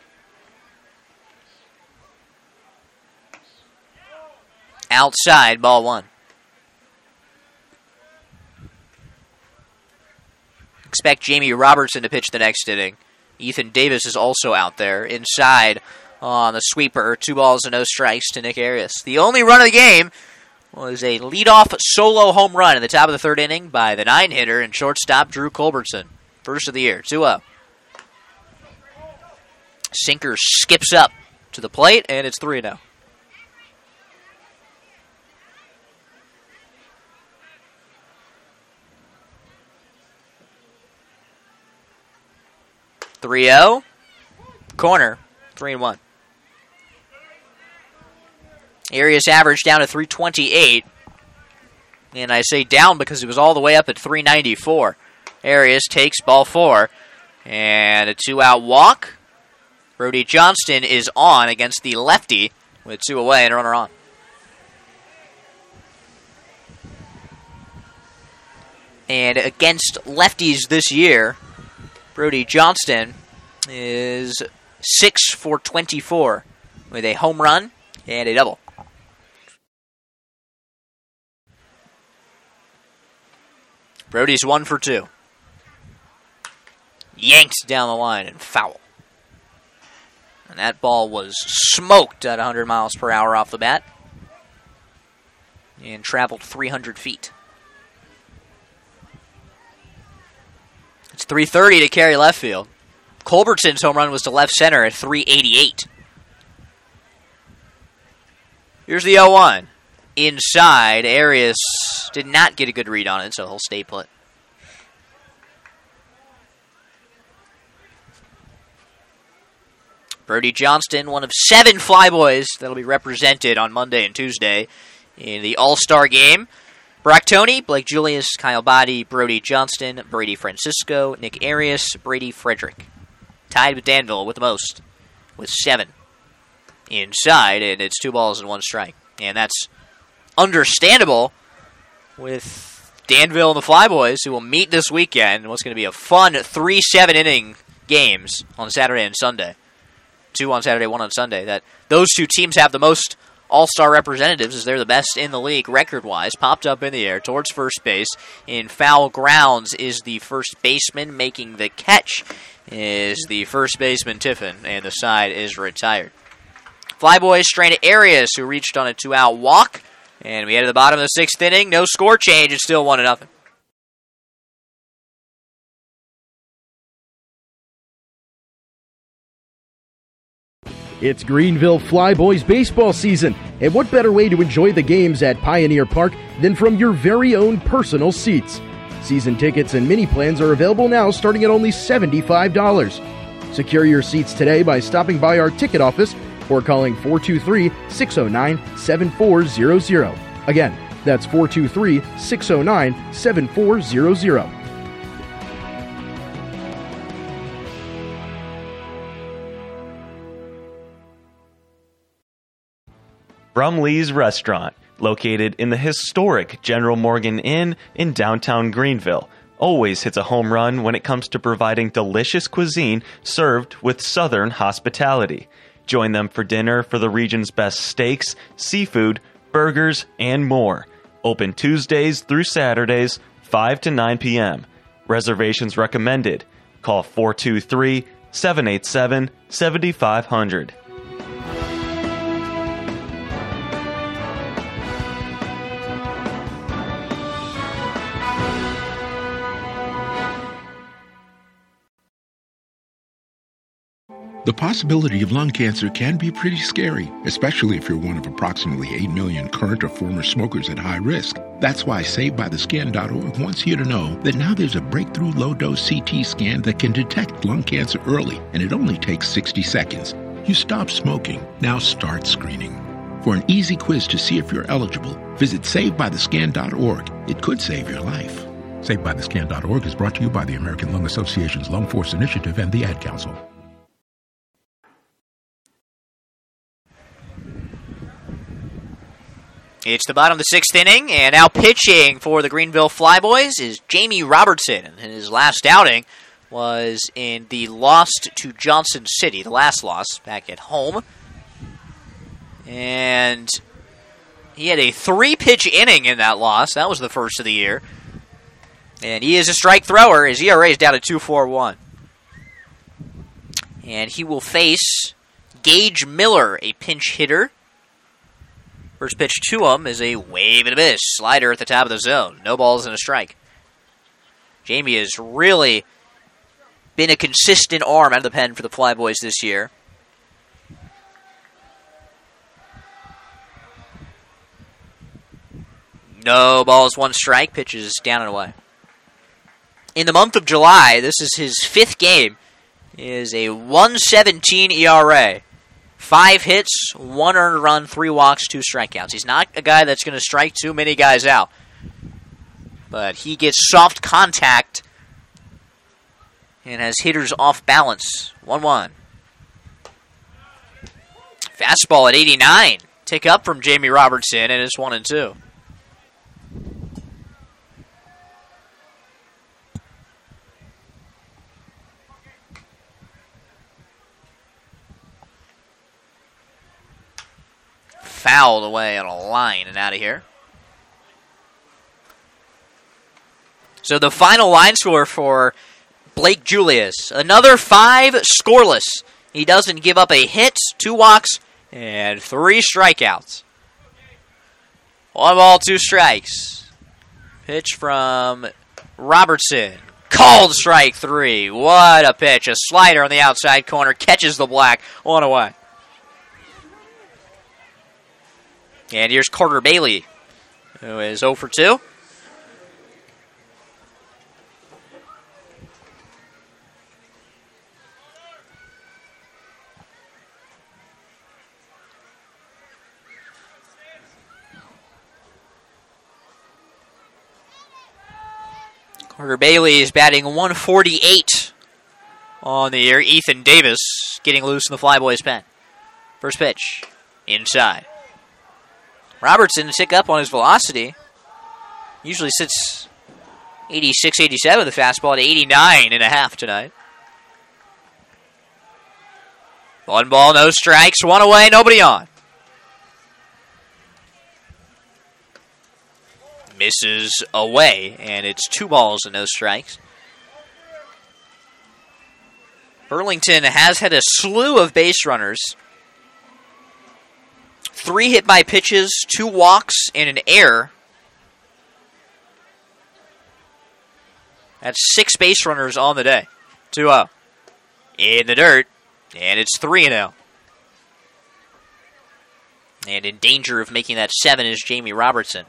Outside, ball one. Expect Jamie Robertson to pitch the next inning. Ethan Davis is also out there. Inside on the sweeper. Two balls and no strikes to Nick Arias. The only run of the game was a leadoff solo home run in the top of the third inning by the nine-hitter and shortstop Drew Culbertson. First of the year, two oh. Sinker skips up to the plate, and it's three oh. three oh. Corner. three and one. Arias average down to three twenty-eight. And I say down because he was all the way up at three ninety-four. Arias takes ball four. And a two-out walk. Brody Johnston is on against the lefty with two away and a runner on. And against lefties this year, Brody Johnston is six for twenty-four with a home run and a double. Brody's one for two. Yanked down the line and foul. And that ball was smoked at one hundred miles per hour off the bat and traveled three hundred feet. It's three thirty to carry left field. Culbertson's home run was to left center at three eighty-eight. Here's the oh one. Inside, Arias did not get a good read on it, so he'll stay put. Brody Johnston, one of seven Flyboys that'll be represented on Monday and Tuesday in the All-Star Game. Brock Toney, Blake Julius, Kyle Boddy, Brody Johnston, Brady Francisco, Nick Arias, Brady Frederick. Tied with Danville with the most, with seven. Inside, and it's two balls and one strike. And that's understandable with Danville and the Flyboys, who will meet this weekend in what's going to be a fun three seven-inning games on Saturday and Sunday. Two on Saturday, one on Sunday. That those two teams have the most All-Star representatives, as they're the best in the league record-wise. Popped up in the air towards first base. In foul grounds is the first baseman. Making the catch is the first baseman, Tiffin, and the side is retired. Flyboys stranded Arias, who reached on a two-out walk, And we head to the bottom of the sixth inning. No score change. It's still one to nothing. It's Greenville Flyboys baseball season, and what better way to enjoy the games at Pioneer Park than from your very own personal seats? Season tickets and mini plans are available now starting at only seventy-five dollars. Secure your seats today by stopping by our ticket office or calling four two three, six oh nine, seven four zero zero. Again, that's four two three, six oh nine, seven four zero zero. Brumley's Restaurant, located in the historic General Morgan Inn in downtown Greenville, always hits a home run when it comes to providing delicious cuisine served with Southern hospitality. Join them for dinner for the region's best steaks, seafood, burgers, and more. Open Tuesdays through Saturdays, five to nine p.m. Reservations recommended. Call four two three, seven eight seven, seven five zero zero. The possibility of lung cancer can be pretty scary, especially if you're one of approximately eight million current or former smokers at high risk. That's why Saved By The Scan dot org wants you to know that now there's a breakthrough low-dose C T scan that can detect lung cancer early, and it only takes sixty seconds. You stop smoking, now start screening. For an easy quiz to see if you're eligible, visit Saved By The Scan dot org. It could save your life. Saved By The Scan dot org is brought to you by the American Lung Association's Lung Force Initiative and the Ad Council. It's the bottom of the sixth inning, and now pitching for the Greenville Flyboys is Jamie Robertson. And his last outing was in the loss to Johnson City, the last loss back at home. And he had a three-pitch inning in that loss. That was the first of the year. And he is a strike thrower. His E R A is down to two point four one. And he will face Gage Miller, a pinch hitter. First pitch to him is a wave and a miss. Slider at the top of the zone. No balls and a strike. Jamie has really been a consistent arm out of the pen for the Flyboys this year. No balls, one strike. Pitches down and away. In the month of July, this is his fifth game, is a one seventeen E R A. Five hits, one earned run, three walks, two strikeouts. He's not a guy that's going to strike too many guys out. But he gets soft contact and has hitters off balance. one one. Fastball at eighty-nine. Tick up from Jamie Robertson, and it's one and two. Fouled away on a line and out of here. So the final line score for Blake Julius. Another five scoreless. He doesn't give up a hit, two walks, and three strikeouts. One ball, two strikes. Pitch from Robertson. Called strike three. What a pitch. A slider on the outside corner. Catches the black. One away. And here's Carter Bailey, who is zero for two. Carter Bailey is batting one forty-eight on the year. Ethan Davis getting loose in the Flyboys pen. First pitch, inside. Robertson tick up on his velocity. Usually sits eighty-six, eighty-seven, the fastball at eighty-nine and a half tonight. One ball, no strikes, one away, nobody on. Misses away, and it's two balls and no strikes. Burlington has had a slew of base runners Three hit by pitches, two walks, and an error. That's six base runners on the day. two oh. In the dirt, and it's three oh. And in danger of making that seven is Jamie Robertson.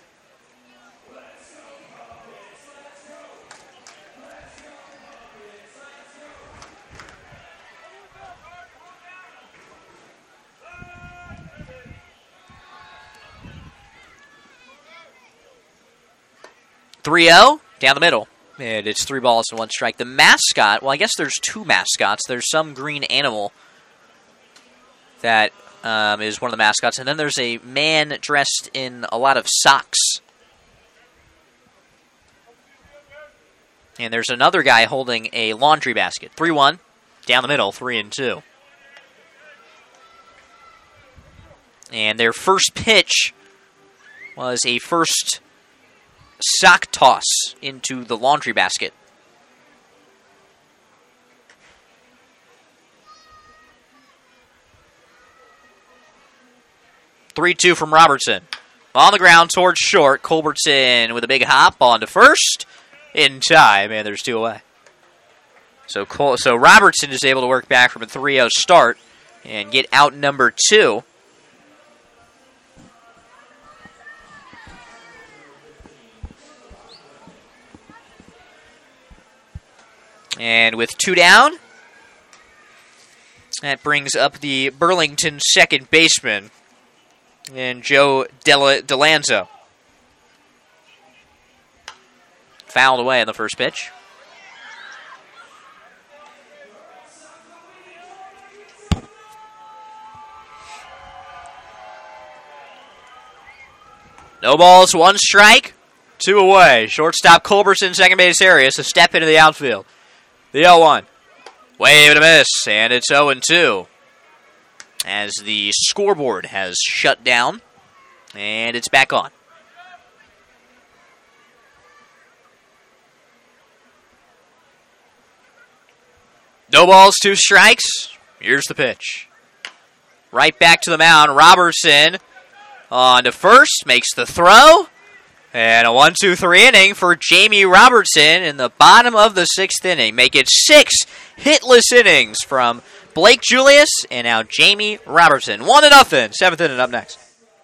three oh, down the middle. And it's three balls and one strike. The mascot, well, I guess there's two mascots. There's some green animal that um, is one of the mascots. And then there's a man dressed in a lot of socks. And there's another guy holding a laundry basket. three one, down the middle, three and two. And their first pitch was a first sock toss into the laundry basket. three two from Robertson. On the ground towards short. Culbertson with a big hop on to first. In time, and there's two away. So, Col- so Robertson is able to work back from a three oh start and get out number two. And with two down, that brings up the Burlington second baseman, and Joe Del- Delanzo. Fouled away on the first pitch. No balls, one strike, two away. Shortstop Culbertson, second base Arias, a step into the outfield. The oh one. Wave and a miss, and it's oh and two. As the scoreboard has shut down, and it's back on. No balls, two strikes. Here's the pitch. Right back to the mound. Robertson on to first, makes the throw. And a one two three inning for Jamie Robertson in the bottom of the sixth inning. Make it six hitless innings from Blake Julius and now Jamie Robertson. One to nothing. Seventh inning up next.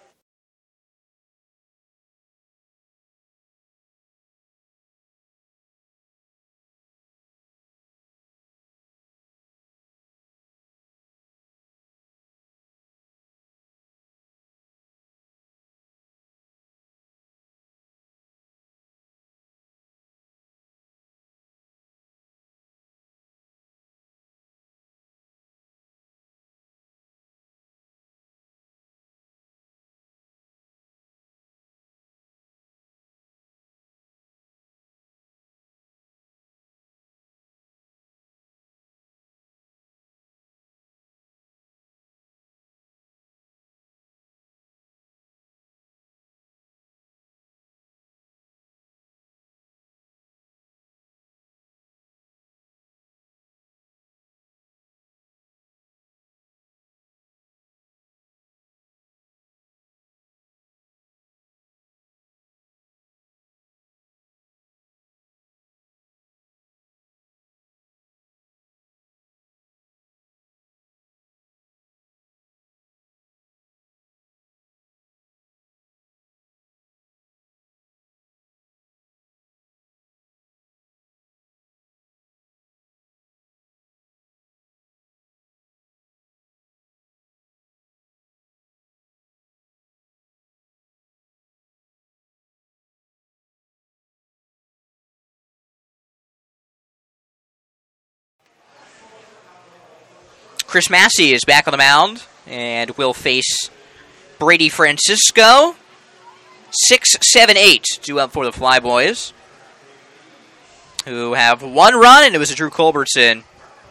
Chris Massey is back on the mound and will face Brady Francisco. Six, seven, eight due up for the Flyboys, who have one run, and it was a Drew Culbertson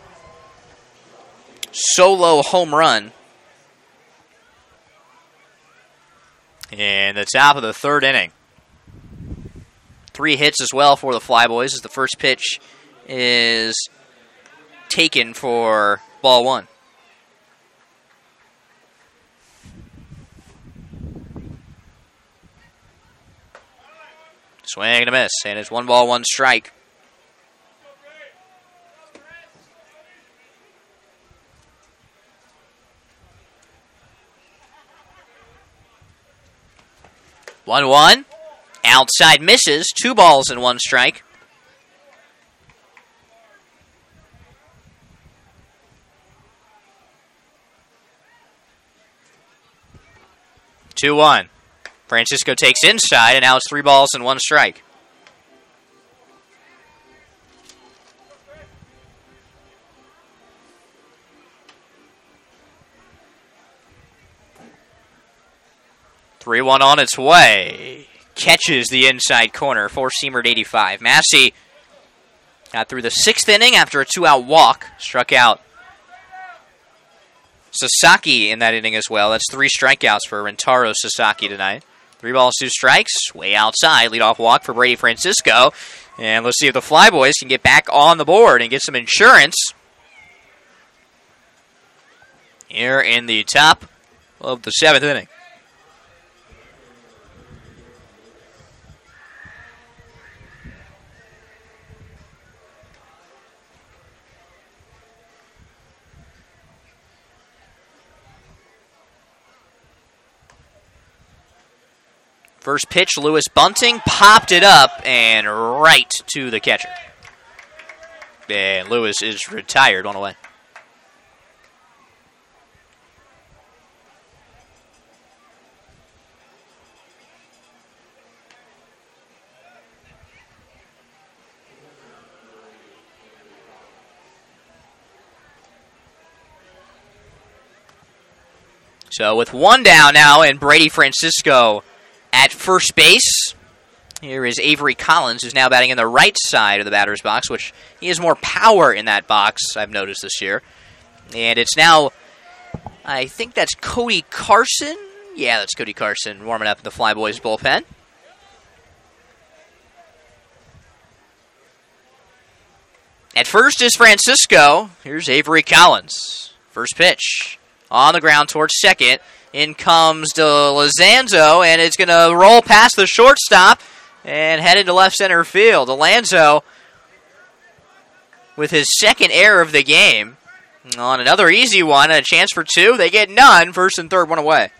solo home run in the top of the third inning. Three hits as well for the Flyboys as the first pitch is taken for ball one. Swing and a miss, and it's one ball, one strike. one one. Outside misses. Two balls and one strike. two one. Francisco takes inside, and now it's three balls and one strike. three one on its way. Catches the inside corner. Four-seamer to eighty-five. Massey got through the sixth inning after a two-out walk. Struck out Sasaki in that inning as well. That's three strikeouts for Rentaro Sasaki tonight. Three balls, two strikes. Way outside. Leadoff walk for Brady Francisco. And let's see if the Flyboys can get back on the board and get some insurance here in the top of the seventh inning. First pitch, Lewis bunting, popped it up, and right to the catcher. And Lewis is retired, one away. So with one down now, and Brady Francisco at first base, here is Avery Collins, who's now batting in the right side of the batter's box, which he has more power in that box, I've noticed this year. And it's now, I think that's Cody Carson. Yeah, that's Cody Carson warming up in the Flyboys bullpen. At first is Francisco. Here's Avery Collins. First pitch on the ground towards second. In comes DeLanzo, and it's going to roll past the shortstop and head into left center field. DeLanzo with his second error of the game. On another easy one, a chance for two. They get none. First and third, one away.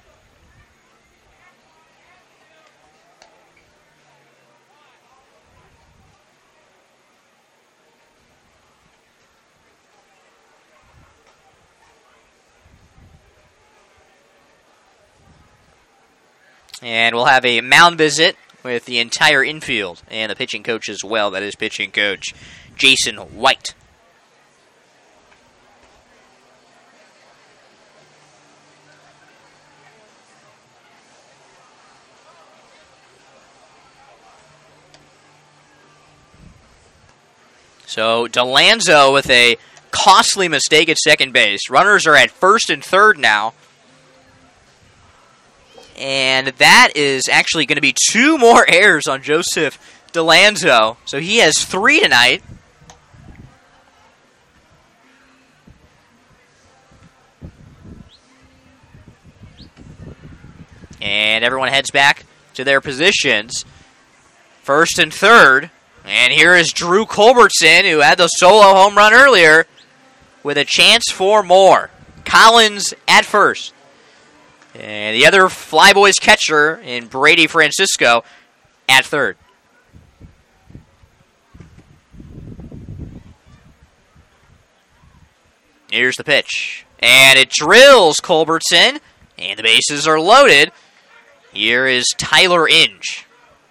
And we'll have a mound visit with the entire infield and the pitching coach as well. That is pitching coach Jason White. So DeLanzo with a costly mistake at second base. Runners are at first and third now. And that is actually going to be two more errors on Joseph DeLanzo. So he has three tonight. And everyone heads back to their positions. First and third. And here is Drew Culbertson, who had the solo home run earlier, with a chance for more. Collins at first. And the other Flyboys catcher in Brady Francisco at third. Here's the pitch. And it drills Culbertson. And the bases are loaded. Here is Tyler Inge.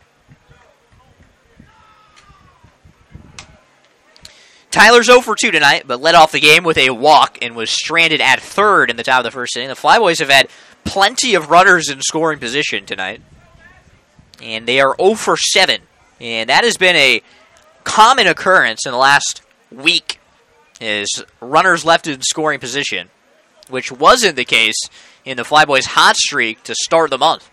Tyler's oh for two tonight, but led off the game with a walk and was stranded at third in the top of the first inning. The Flyboys have had plenty of runners in scoring position tonight. And they are oh for seven. And that has been a common occurrence in the last week, is runners left in scoring position, which wasn't the case in the Flyboys' hot streak to start the month.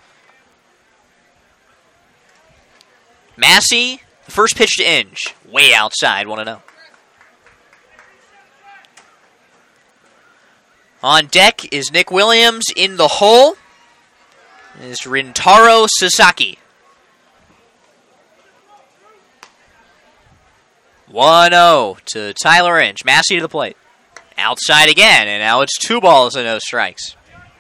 Massey, the first pitch to Inge, way outside, one oh. On deck is Nick Williams. In the hole is Rintaro Sasaki. one oh to Tyler Inge. Massey to the plate. Outside again, and now it's two balls and no strikes.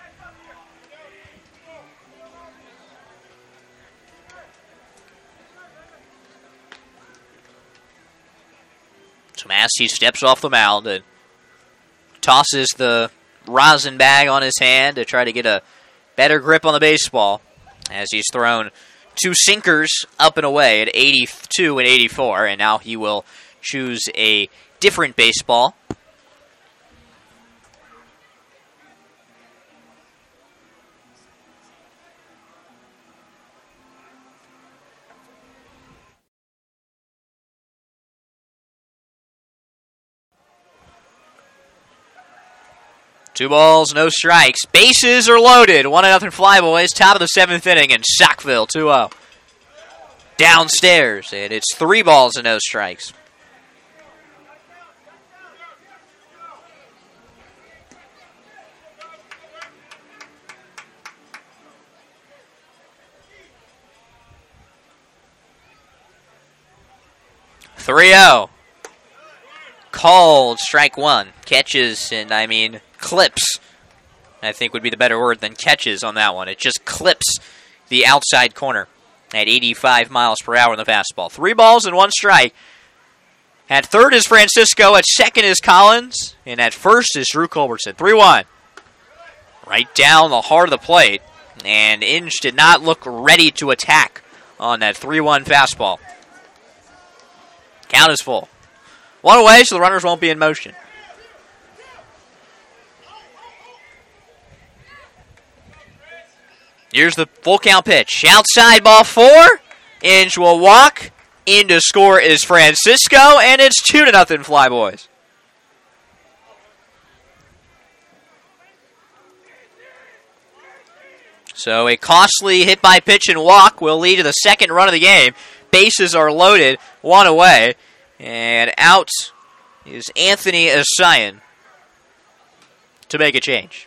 So Massey steps off the mound and tosses the rosin bag on his hand to try to get a better grip on the baseball as he's thrown two sinkers up and away at eighty-two and eighty-four, and now he will choose a different baseball. Two balls, no strikes. Bases are loaded. One to nothing Flyboys. Top of the seventh inning in Saukville, two oh. Downstairs, and it's three balls and no strikes. three oh. Called strike one. Catches, and I mean clips, I think would be the better word than catches on that one. It just clips the outside corner at eighty-five miles per hour in the fastball. Three balls and one strike. At third is Francisco. At second is Collins. And at first is Drew Culbertson. three one. Right down the heart of the plate. And Inge did not look ready to attack on that three one fastball. Count is full. One away, so the runners won't be in motion. Here's the full count pitch. Outside ball four. Inge will walk. In to score is Francisco, and it's two to nothing Flyboys. So a costly hit by pitch and walk will lead to the second run of the game. Bases are loaded, one away, and out is Anthony Asian to make a change.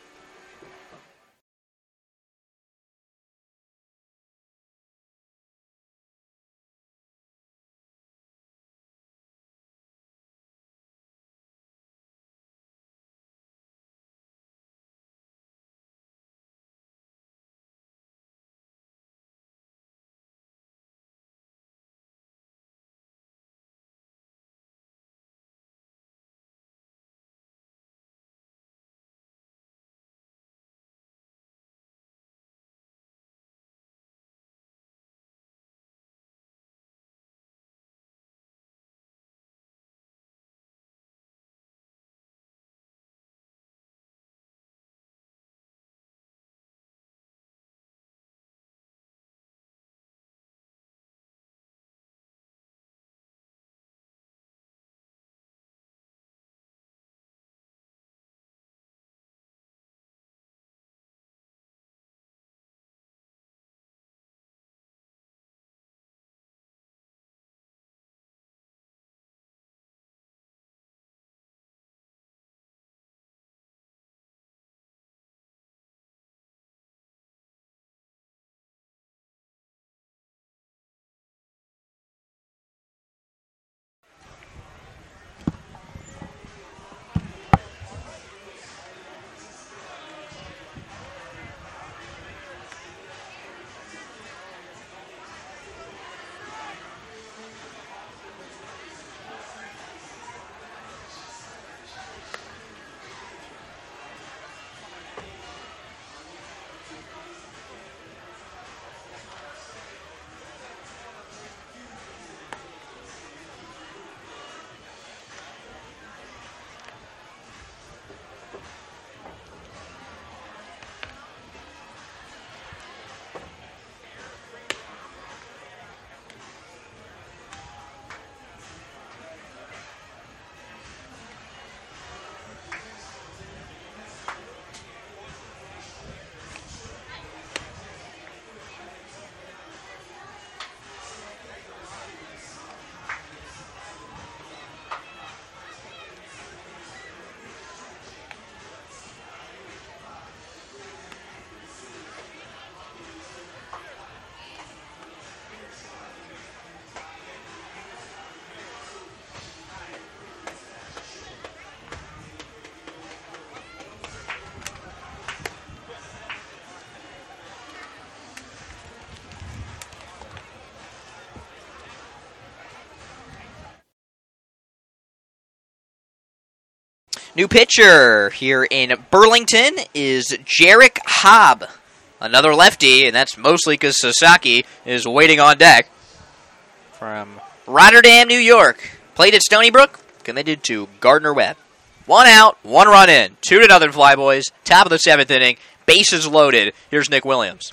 New pitcher here in Burlington is Jarek Hobb. Another lefty, and that's mostly because Sasaki is waiting on deck. From Rotterdam, New York. Played at Stony Brook, committed to Gardner-Webb. One out, one run in. Two to nothing, Flyboys. Top of the seventh inning. Bases loaded. Here's Nick Williams.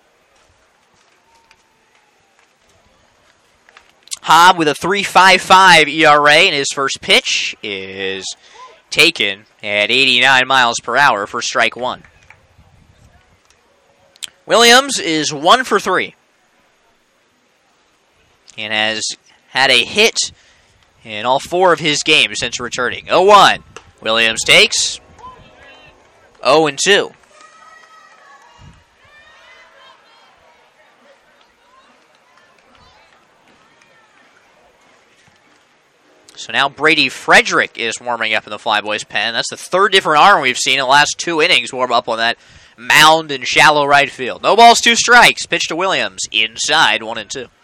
Hobb with a three point five five E R A, and his first pitch is taken at eighty-nine miles per hour for strike one. Williams is one for three and has had a hit in all four of his games since returning. oh one. Williams takes. oh and two. So now Brady Frederick is warming up in the Flyboys pen. That's the third different arm we've seen in the last two innings warm up on that mound in shallow right field. No balls, two strikes. Pitch to Williams. Inside, one and two.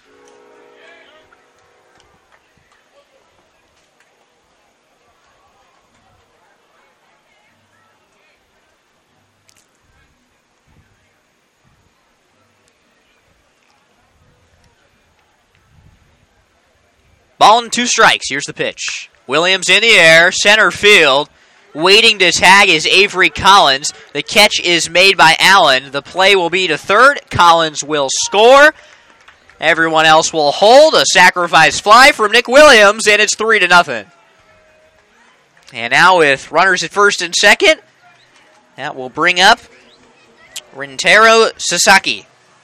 Ball and two strikes. Here's the pitch. Williams in the air, center field. Waiting to tag is Avery Collins. The catch is made by Allen. The play will be to third. Collins will score. Everyone else will hold. A sacrifice fly from Nick Williams, and it's three to nothing. And now with runners at first and second, that will bring up Rintaro Sasaki.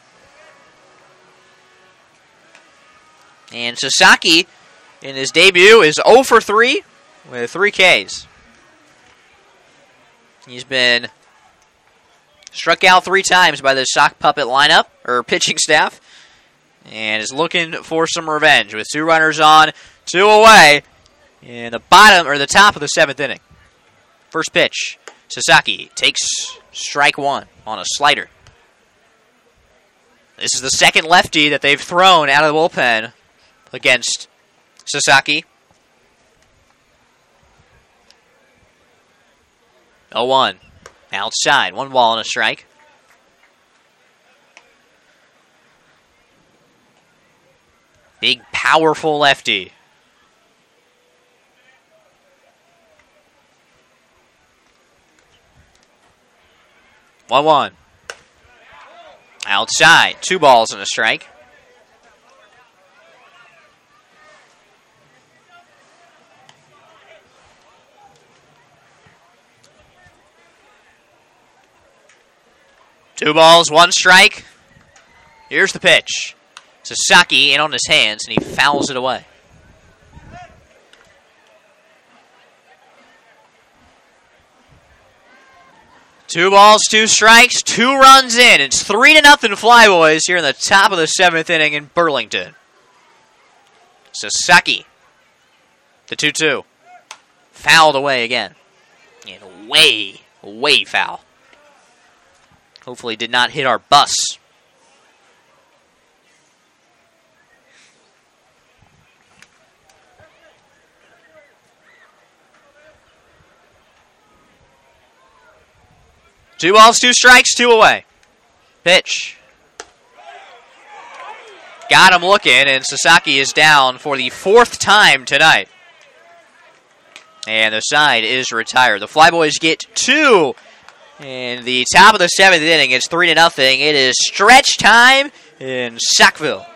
And Sasaki, in his debut, is oh for three with three Ks. He's been struck out three times by the sock puppet lineup, or pitching staff, and is looking for some revenge with two runners on, two away, in the bottom, or the top of the seventh inning. First pitch, Sasaki takes strike one on a slider. This is the second lefty that they've thrown out of the bullpen against Sasaki. oh one. Outside. One ball and a strike. Big, powerful lefty. one one. Outside. Two balls and a strike. Two balls, one strike. Here's the pitch. Sasaki in on his hands, and he fouls it away. Two balls, two strikes, two runs in. It's three to nothing Flyboys here in the top of the seventh inning in Burlington. Sasaki, the two two. Fouled away again. And way, way foul. Hopefully did not hit our bus. Two balls, two strikes, two away. Pitch. Got him looking, and Sasaki is down for the fourth time tonight. And the side is retired. The Flyboys get two. In the top of the seventh inning, it's three to nothing. It is stretch time in Sackville.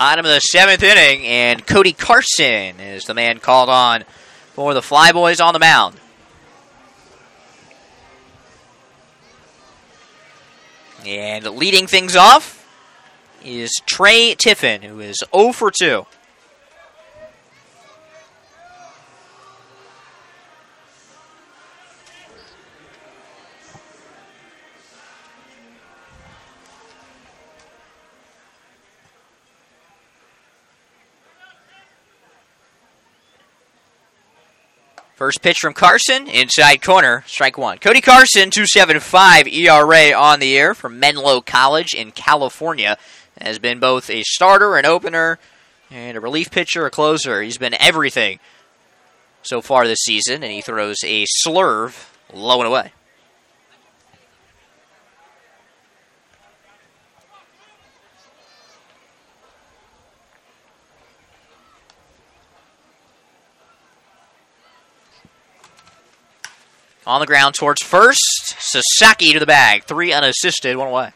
Bottom of the seventh inning, and Cody Carson is the man called on for the Flyboys on the mound. And leading things off is Trey Tiffin, who is oh for two. First pitch from Carson, inside corner, strike one. Cody Carson, two point seven five E R A on the year from Menlo College in California. Has been both a starter, an opener, and a relief pitcher, a closer. He's been everything so far this season, and he throws a slurve low and away. On the ground towards first. Sasaki to the bag. Three unassisted, one away.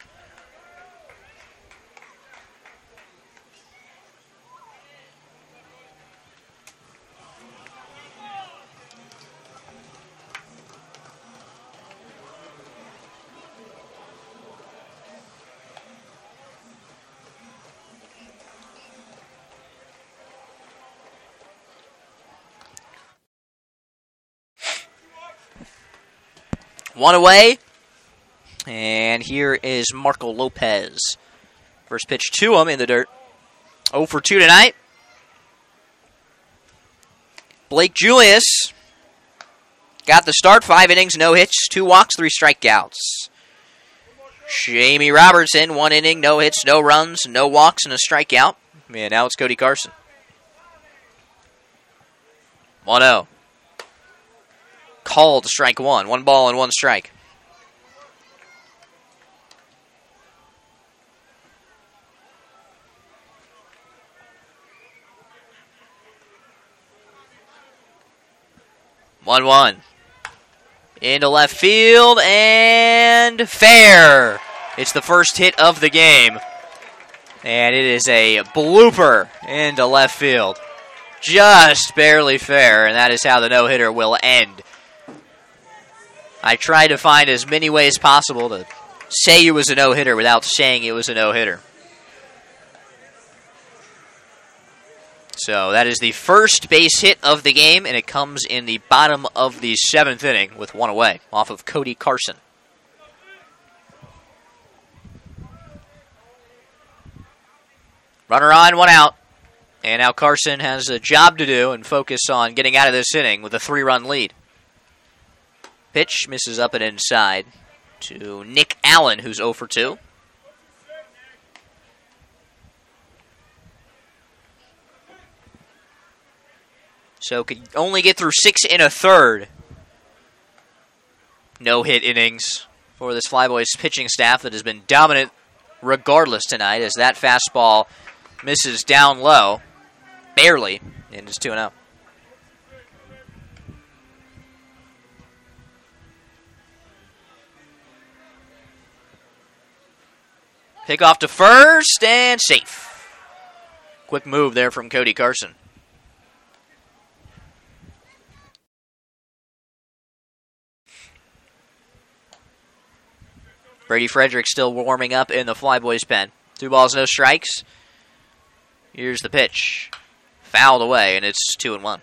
One away, and here is Marco Lopez. First pitch to him in the dirt. oh for two tonight. Blake Julius got the start. Five innings, no hits, two walks, three strikeouts. Jamie Robertson, one inning, no hits, no runs, no walks, and a strikeout. And now it's Cody Carson. one oh. Called strike one. One ball and one strike. one one. Into left field and fair. It's the first hit of the game. And it is a blooper into left field. Just barely fair, and that is how the no-hitter will end. I tried to find as many ways possible to say it was a no-hitter without saying it was a no-hitter. So that is the first base hit of the game, and it comes in the bottom of the seventh inning with one away off of Cody Carson. Runner on, one out. And now Carson has a job to do and focus on getting out of this inning with a three-run lead. Pitch misses up and inside to Nick Allen, who's oh for two. So could only get through six and a third. No-hit innings for this Flyboys pitching staff that has been dominant regardless tonight, as that fastball misses down low, barely, and it's two and oh. Pick off to first, and safe. Quick move there from Cody Carson. Brady Frederick still warming up in the Flyboys pen. Two balls, no strikes. Here's the pitch. Fouled away, and it's two and one.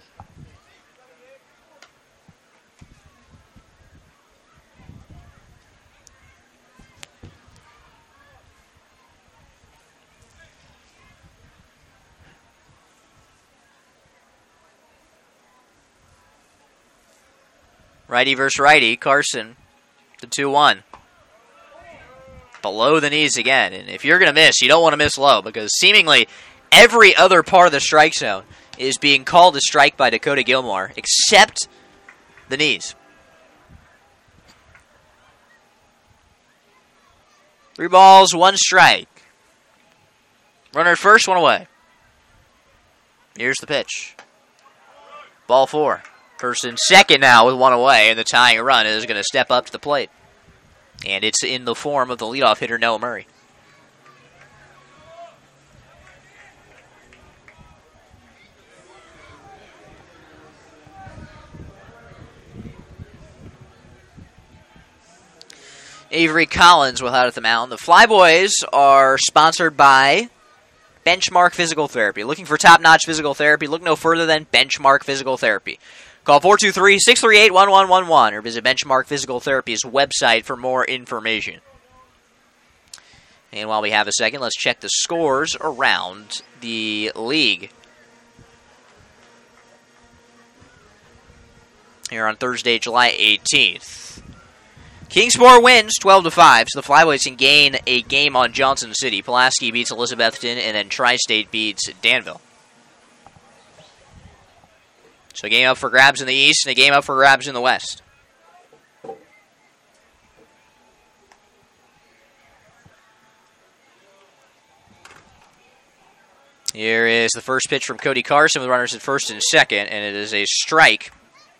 Righty versus righty. Carson, the two one. Below the knees again. And if you're going to miss, you don't want to miss low, because seemingly every other part of the strike zone is being called a strike by Dakota Gilmore, except the knees. Three balls, one strike. Runner at first, one away. Here's the pitch. Ball four. First and second now with one away, and the tying run is going to step up to the plate. And it's in the form of the leadoff hitter, Noah Murray. Avery Collins will head at the mound. The Flyboys are sponsored by Benchmark Physical Therapy. Looking for top-notch physical therapy? Look no further than Benchmark Physical Therapy. Call four two three, six three eight, one one one one or visit Benchmark Physical Therapy's website for more information. And while we have a second, let's check the scores around the league. Here on Thursday, July eighteenth. Kingsport wins twelve to five, so the Flyboys can gain a game on Johnson City. Pulaski beats Elizabethton, and then Tri-State beats Danville. So a game up for grabs in the East, and a game up for grabs in the West. Here is the first pitch from Cody Carson with runners at first and second, and it is a strike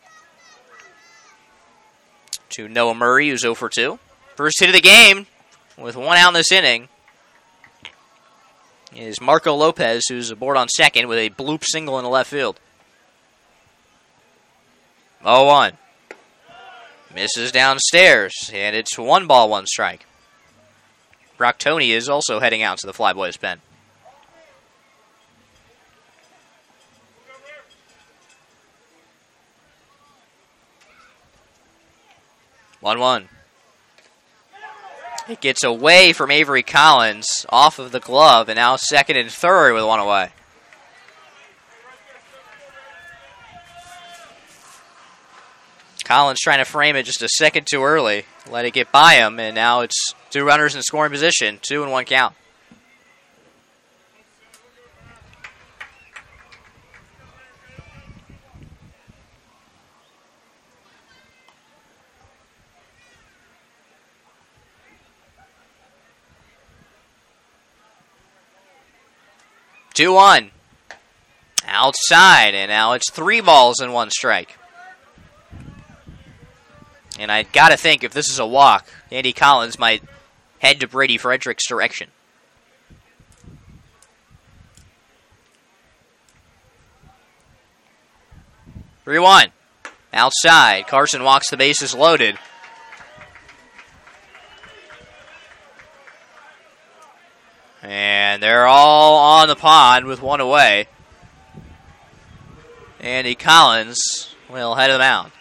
to Noah Murray, who's oh for two. First hit of the game, with one out in this inning, is Marco Lopez, who's aboard on second with a bloop single in the left field. oh one. Misses downstairs, and it's one ball, one strike. Brock Toney is also heading out to the Flyboys pen. one one. It gets away from Avery Collins off of the glove, and now second and third with one away. Collins trying to frame it just a second too early. Let it get by him, and now it's two runners in scoring position, two and one count. two one. Outside, and now it's three balls and one strike. And I gotta think if this is a walk, Andy Collins might head to Brady Frederick's direction. three one. Outside. Carson walks the bases loaded. And they're all on the pond with one away. Andy Collins will head to the mound.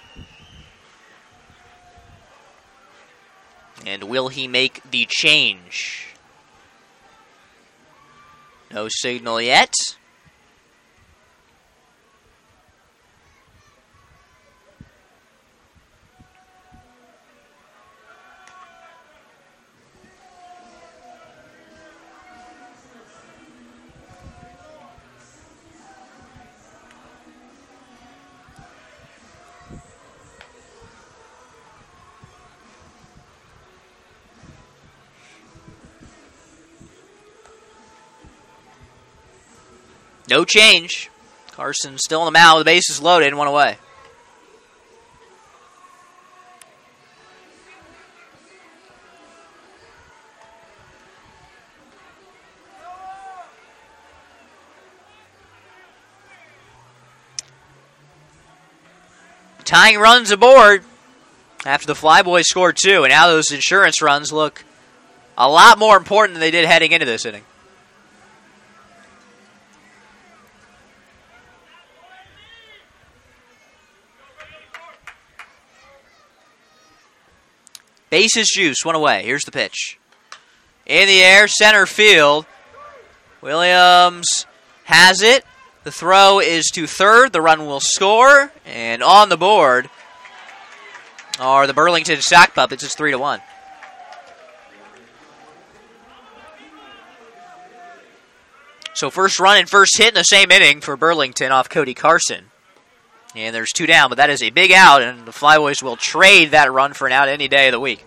And will he make the change? No signal yet. No change. Carson still on the mound with the bases loaded and one away. Tying runs aboard after the Flyboys scored two, and now those insurance runs look a lot more important than they did heading into this inning. Bases juice, one away. Here's the pitch. In the air, center field. Williams has it. The throw is to third. The run will score. And on the board are the Burlington Sock Puppets. It's three to one. So first run and first hit in the same inning for Burlington off Cody Carson. And there's two down, but that is a big out, and the Flyboys will trade that run for an out any day of the week.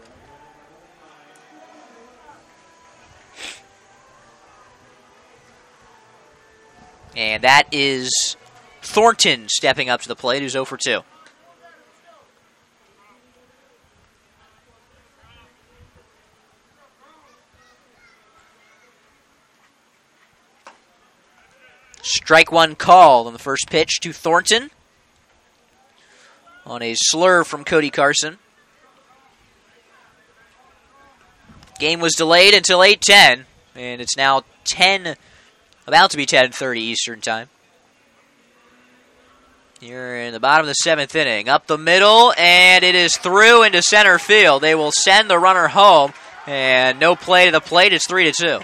And that is Thornton stepping up to the plate, who's oh for two. Strike one call on the first pitch to Thornton. On a slur from Cody Carson. Game was delayed until eight ten, and it's now ten, about to be ten thirty Eastern Time. Here in the bottom of the seventh inning. Up the middle, and it is through into center field. They will send the runner home, and no play to the plate. It's three to two.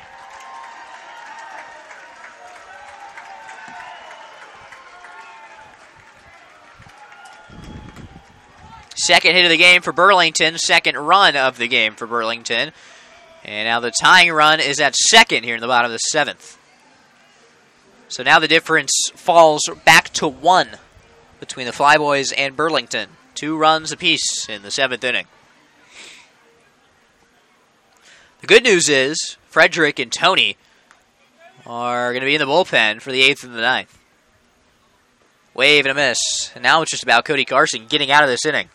Second hit of the game for Burlington. Second run of the game for Burlington. And now the tying run is at second here in the bottom of the seventh. So now the difference falls back to one between the Flyboys and Burlington. Two runs apiece in the seventh inning. The good news is Frederick and Tony are going to be in the bullpen for the eighth and the ninth. Wave and a miss. And now it's just about Cody Carson getting out of this inning.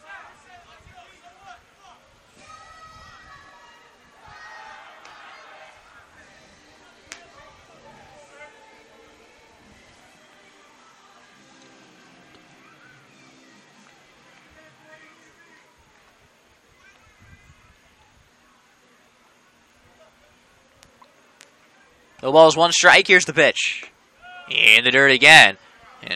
No balls, one strike. Here's the pitch. In the dirt again.